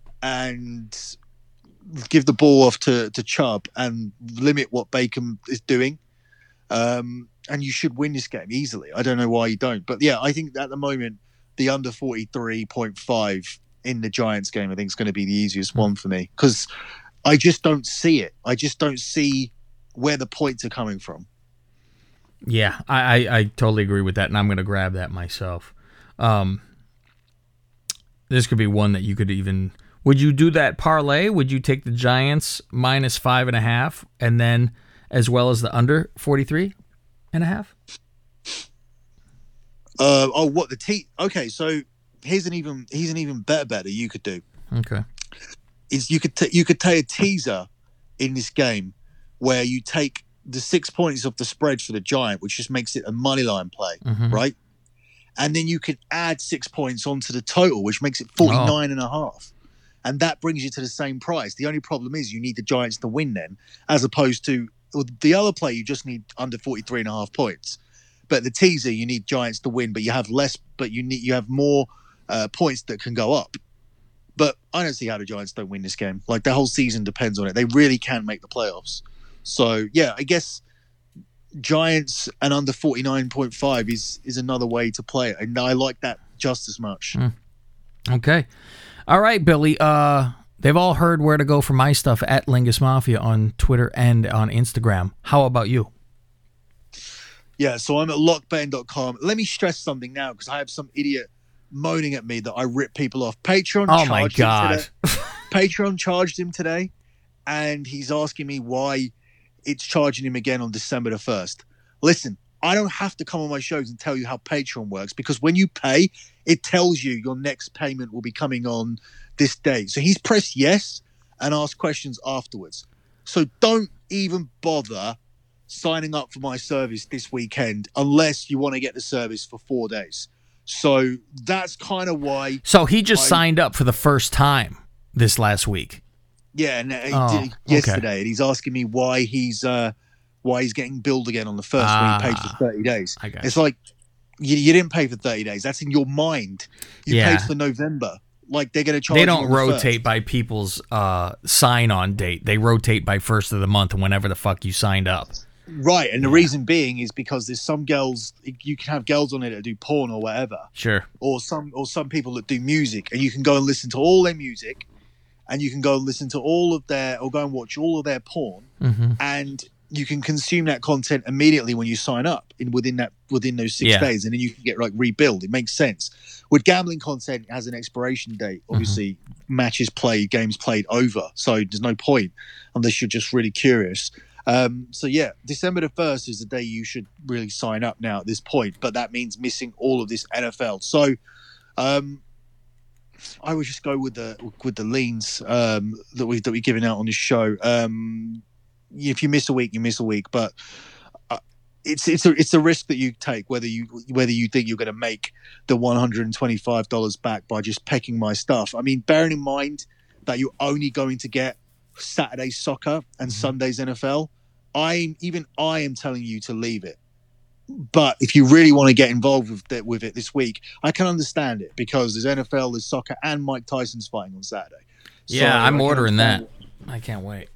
and give the ball off to, to Chubb and limit what Bacon is doing. Um, and you should win this game easily. I don't know why you don't. But yeah, I think at the moment, the under forty-three point five in the Giants game, I think is going to be the easiest one for me because I just don't see it. I just don't see where the points are coming from. Yeah, I, I, I totally agree with that, and I'm going to grab that myself. Um, this could be one that you could even Would you do that parlay? Would you take the Giants minus five and a half, and then as well as the under forty-three and a half? Uh, oh, what the T? Okay, so here's an even here's an even better bet that you could do. Okay, is you could t- you could take a teaser in this game where you take the six points off the spread for the Giant, which just makes it a money line play, mm-hmm. right? And then you could add six points onto the total, which makes it forty-nine oh. and a half. And that brings you to the same price. The only problem is you need the Giants to win then, as opposed to the other play, you just need under forty-three and a half points. But the teaser, you need Giants to win, but you have less, but you need you have more uh, points that can go up. But I don't see how the Giants don't win this game. Like, the whole season depends on it. They really can make the playoffs. So, yeah, I guess Giants and under forty-nine point five is is another way to play it. And I like that just as much. Mm. Okay. All right, Billy. Uh, they've all heard where to go for my stuff at Lingus Mafia on Twitter and on Instagram. How about you? Yeah, so I'm at lock betting dot com. Let me stress something now, because I have some idiot moaning at me that I rip people off. Patreon oh charged my God. him today. Patreon charged him today, and he's asking me why it's charging him again on December the first. Listen, I don't have to come on my shows and tell you how Patreon works, because when you pay, it tells you your next payment will be coming on this date. So he's pressed yes and asked questions afterwards. So don't even bother signing up for my service this weekend unless you want to get the service for four days. So that's kind of why. So he just I, signed up for the first time this last week. Yeah, and he oh, did yesterday, okay. and he's asking me why he's uh, why he's getting billed again on the first ah, when he paid for thirty days. I got it's you. like you, you didn't pay for thirty days. That's in your mind. You yeah. paid for November. Like, they're going to charge. They you don't on the rotate first. by people's uh, sign-on date. They rotate by first of the month and whenever the fuck you signed up. Right, and the yeah. reason being is because there's some girls, you can have girls on it that do porn or whatever. Sure. Or some or some people that do music, and you can go and listen to all their music, and you can go and listen to all of their, or go and watch all of their porn, mm-hmm. and you can consume that content immediately when you sign up in within that within those six yeah. days, and then you can get like rebilled. It makes sense. With gambling content, it has an expiration date. Obviously, mm-hmm. matches played, games played over, so there's no point unless you're just really curious. Um, so yeah, December the first is the day you should really sign up now at this point, but that means missing all of this N F L. So um, I would just go with the with the leans um, that we that we're giving out on this show. Um, if you miss a week, you miss a week, but uh, it's it's a it's a risk that you take whether you whether you think you're going to make the one hundred twenty-five dollars back by just pecking my stuff. I mean, bearing in mind that you're only going to get Saturday soccer and mm-hmm. Sunday's N F L. I'm even I am telling you to leave it. But if you really want to get involved with it, with it this week, I can understand it, because there's N F L, there's soccer, and Mike Tyson's fighting on Saturday. Yeah, so I'm I ordering that. It. I can't wait.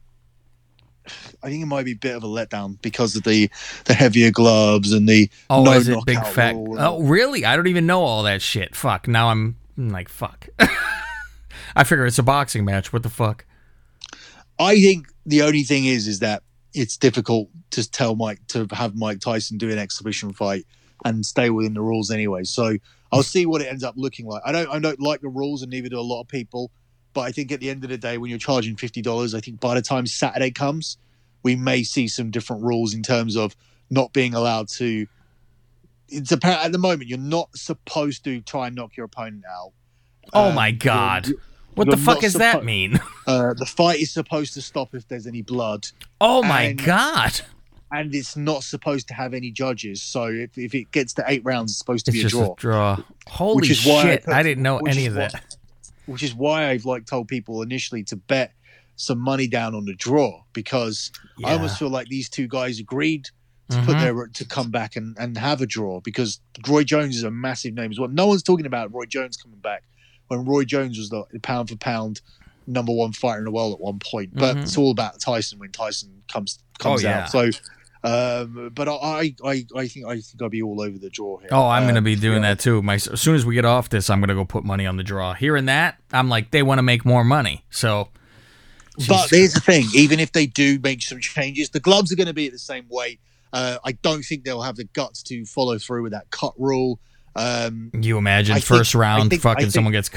I think it might be a bit of a letdown because of the the heavier gloves and the oh, no is it big fat? rule. Oh, really? I don't even know all that shit. Fuck. Now I'm like, fuck. I figure it's a boxing match. What the fuck? I think the only thing is, is that it's difficult to tell Mike to have Mike Tyson do an exhibition fight and stay within the rules anyway. So I'll see what it ends up looking like. I don't, I don't like the rules, and neither do a lot of people. But I think at the end of the day, when you're charging fifty dollars, I think by the time Saturday comes, we may see some different rules in terms of not being allowed to. It's apparent at the moment you're not supposed to try and knock your opponent out. Oh um, my God. You're, What You're the fuck does suppo- that mean? uh, the fight is supposed to stop if there's any blood. Oh my and, God. And it's not supposed to have any judges. So if, if it gets to eight rounds, it's supposed to it's be a just draw. A draw. Holy which is why shit. I, put, I didn't know any of why, that. Which is why I've like told people initially to bet some money down on the draw, because yeah. I almost feel like these two guys agreed to mm-hmm. put their to come back and, and have a draw, because Roy Jones is a massive name as well. No one's talking about Roy Jones coming back when Roy Jones was the pound for pound number one fighter in the world at one point, but mm-hmm. it's all about Tyson when Tyson comes comes oh, yeah. out. So, um, but I, I, I think I think I'll be all over the draw here. Oh, I'm um, going to be doing yeah. that too. My, as soon as we get off this, I'm going to go put money on the draw. Hearing that, I'm like, they want to make more money. So, but here's the thing: even if they do make some changes, the gloves are going to be the same weight. Uh, I don't think they'll have the guts to follow through with that cut rule. Um, you imagine I first think, round, think, fucking think, someone gets cut.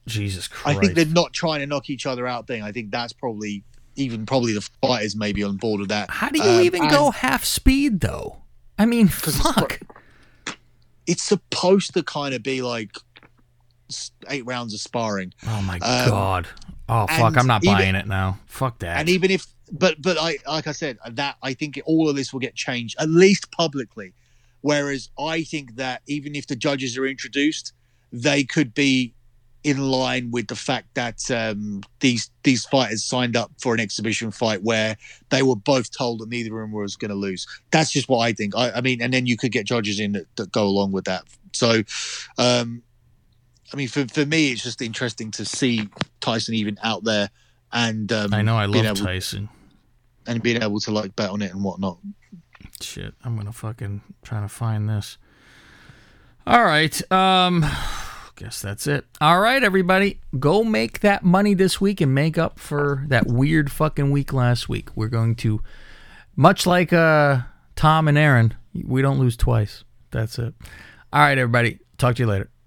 Jesus Christ. I think they're not trying to knock each other out thing. I think that's probably even probably the fighters maybe on board with that. How do you um, even go half speed though? I mean, fuck. It's, it's supposed to kind of be like eight rounds of sparring. Oh my um, god. Oh fuck, I'm not even, buying it now. Fuck that. And even if but but I like I said, that I think all of this will get changed, at least publicly. Whereas I think that even if the judges are introduced, they could be in line with the fact that um, these these fighters signed up for an exhibition fight where they were both told that neither of them was going to lose. That's just what I think. I, I mean, and then you could get judges in that, that go along with that. So, um, I mean, for for me, it's just interesting to see Tyson even out there. And um, I know I love able, Tyson. And being able to like bet on it and whatnot. Shit, I'm gonna fucking try to find this. All right, um, guess that's it. All right, everybody, go make that money this week and make up for that weird fucking week last week. We're going to, much like uh Tom and Aaron, we don't lose twice. That's it. All right, everybody, talk to you later.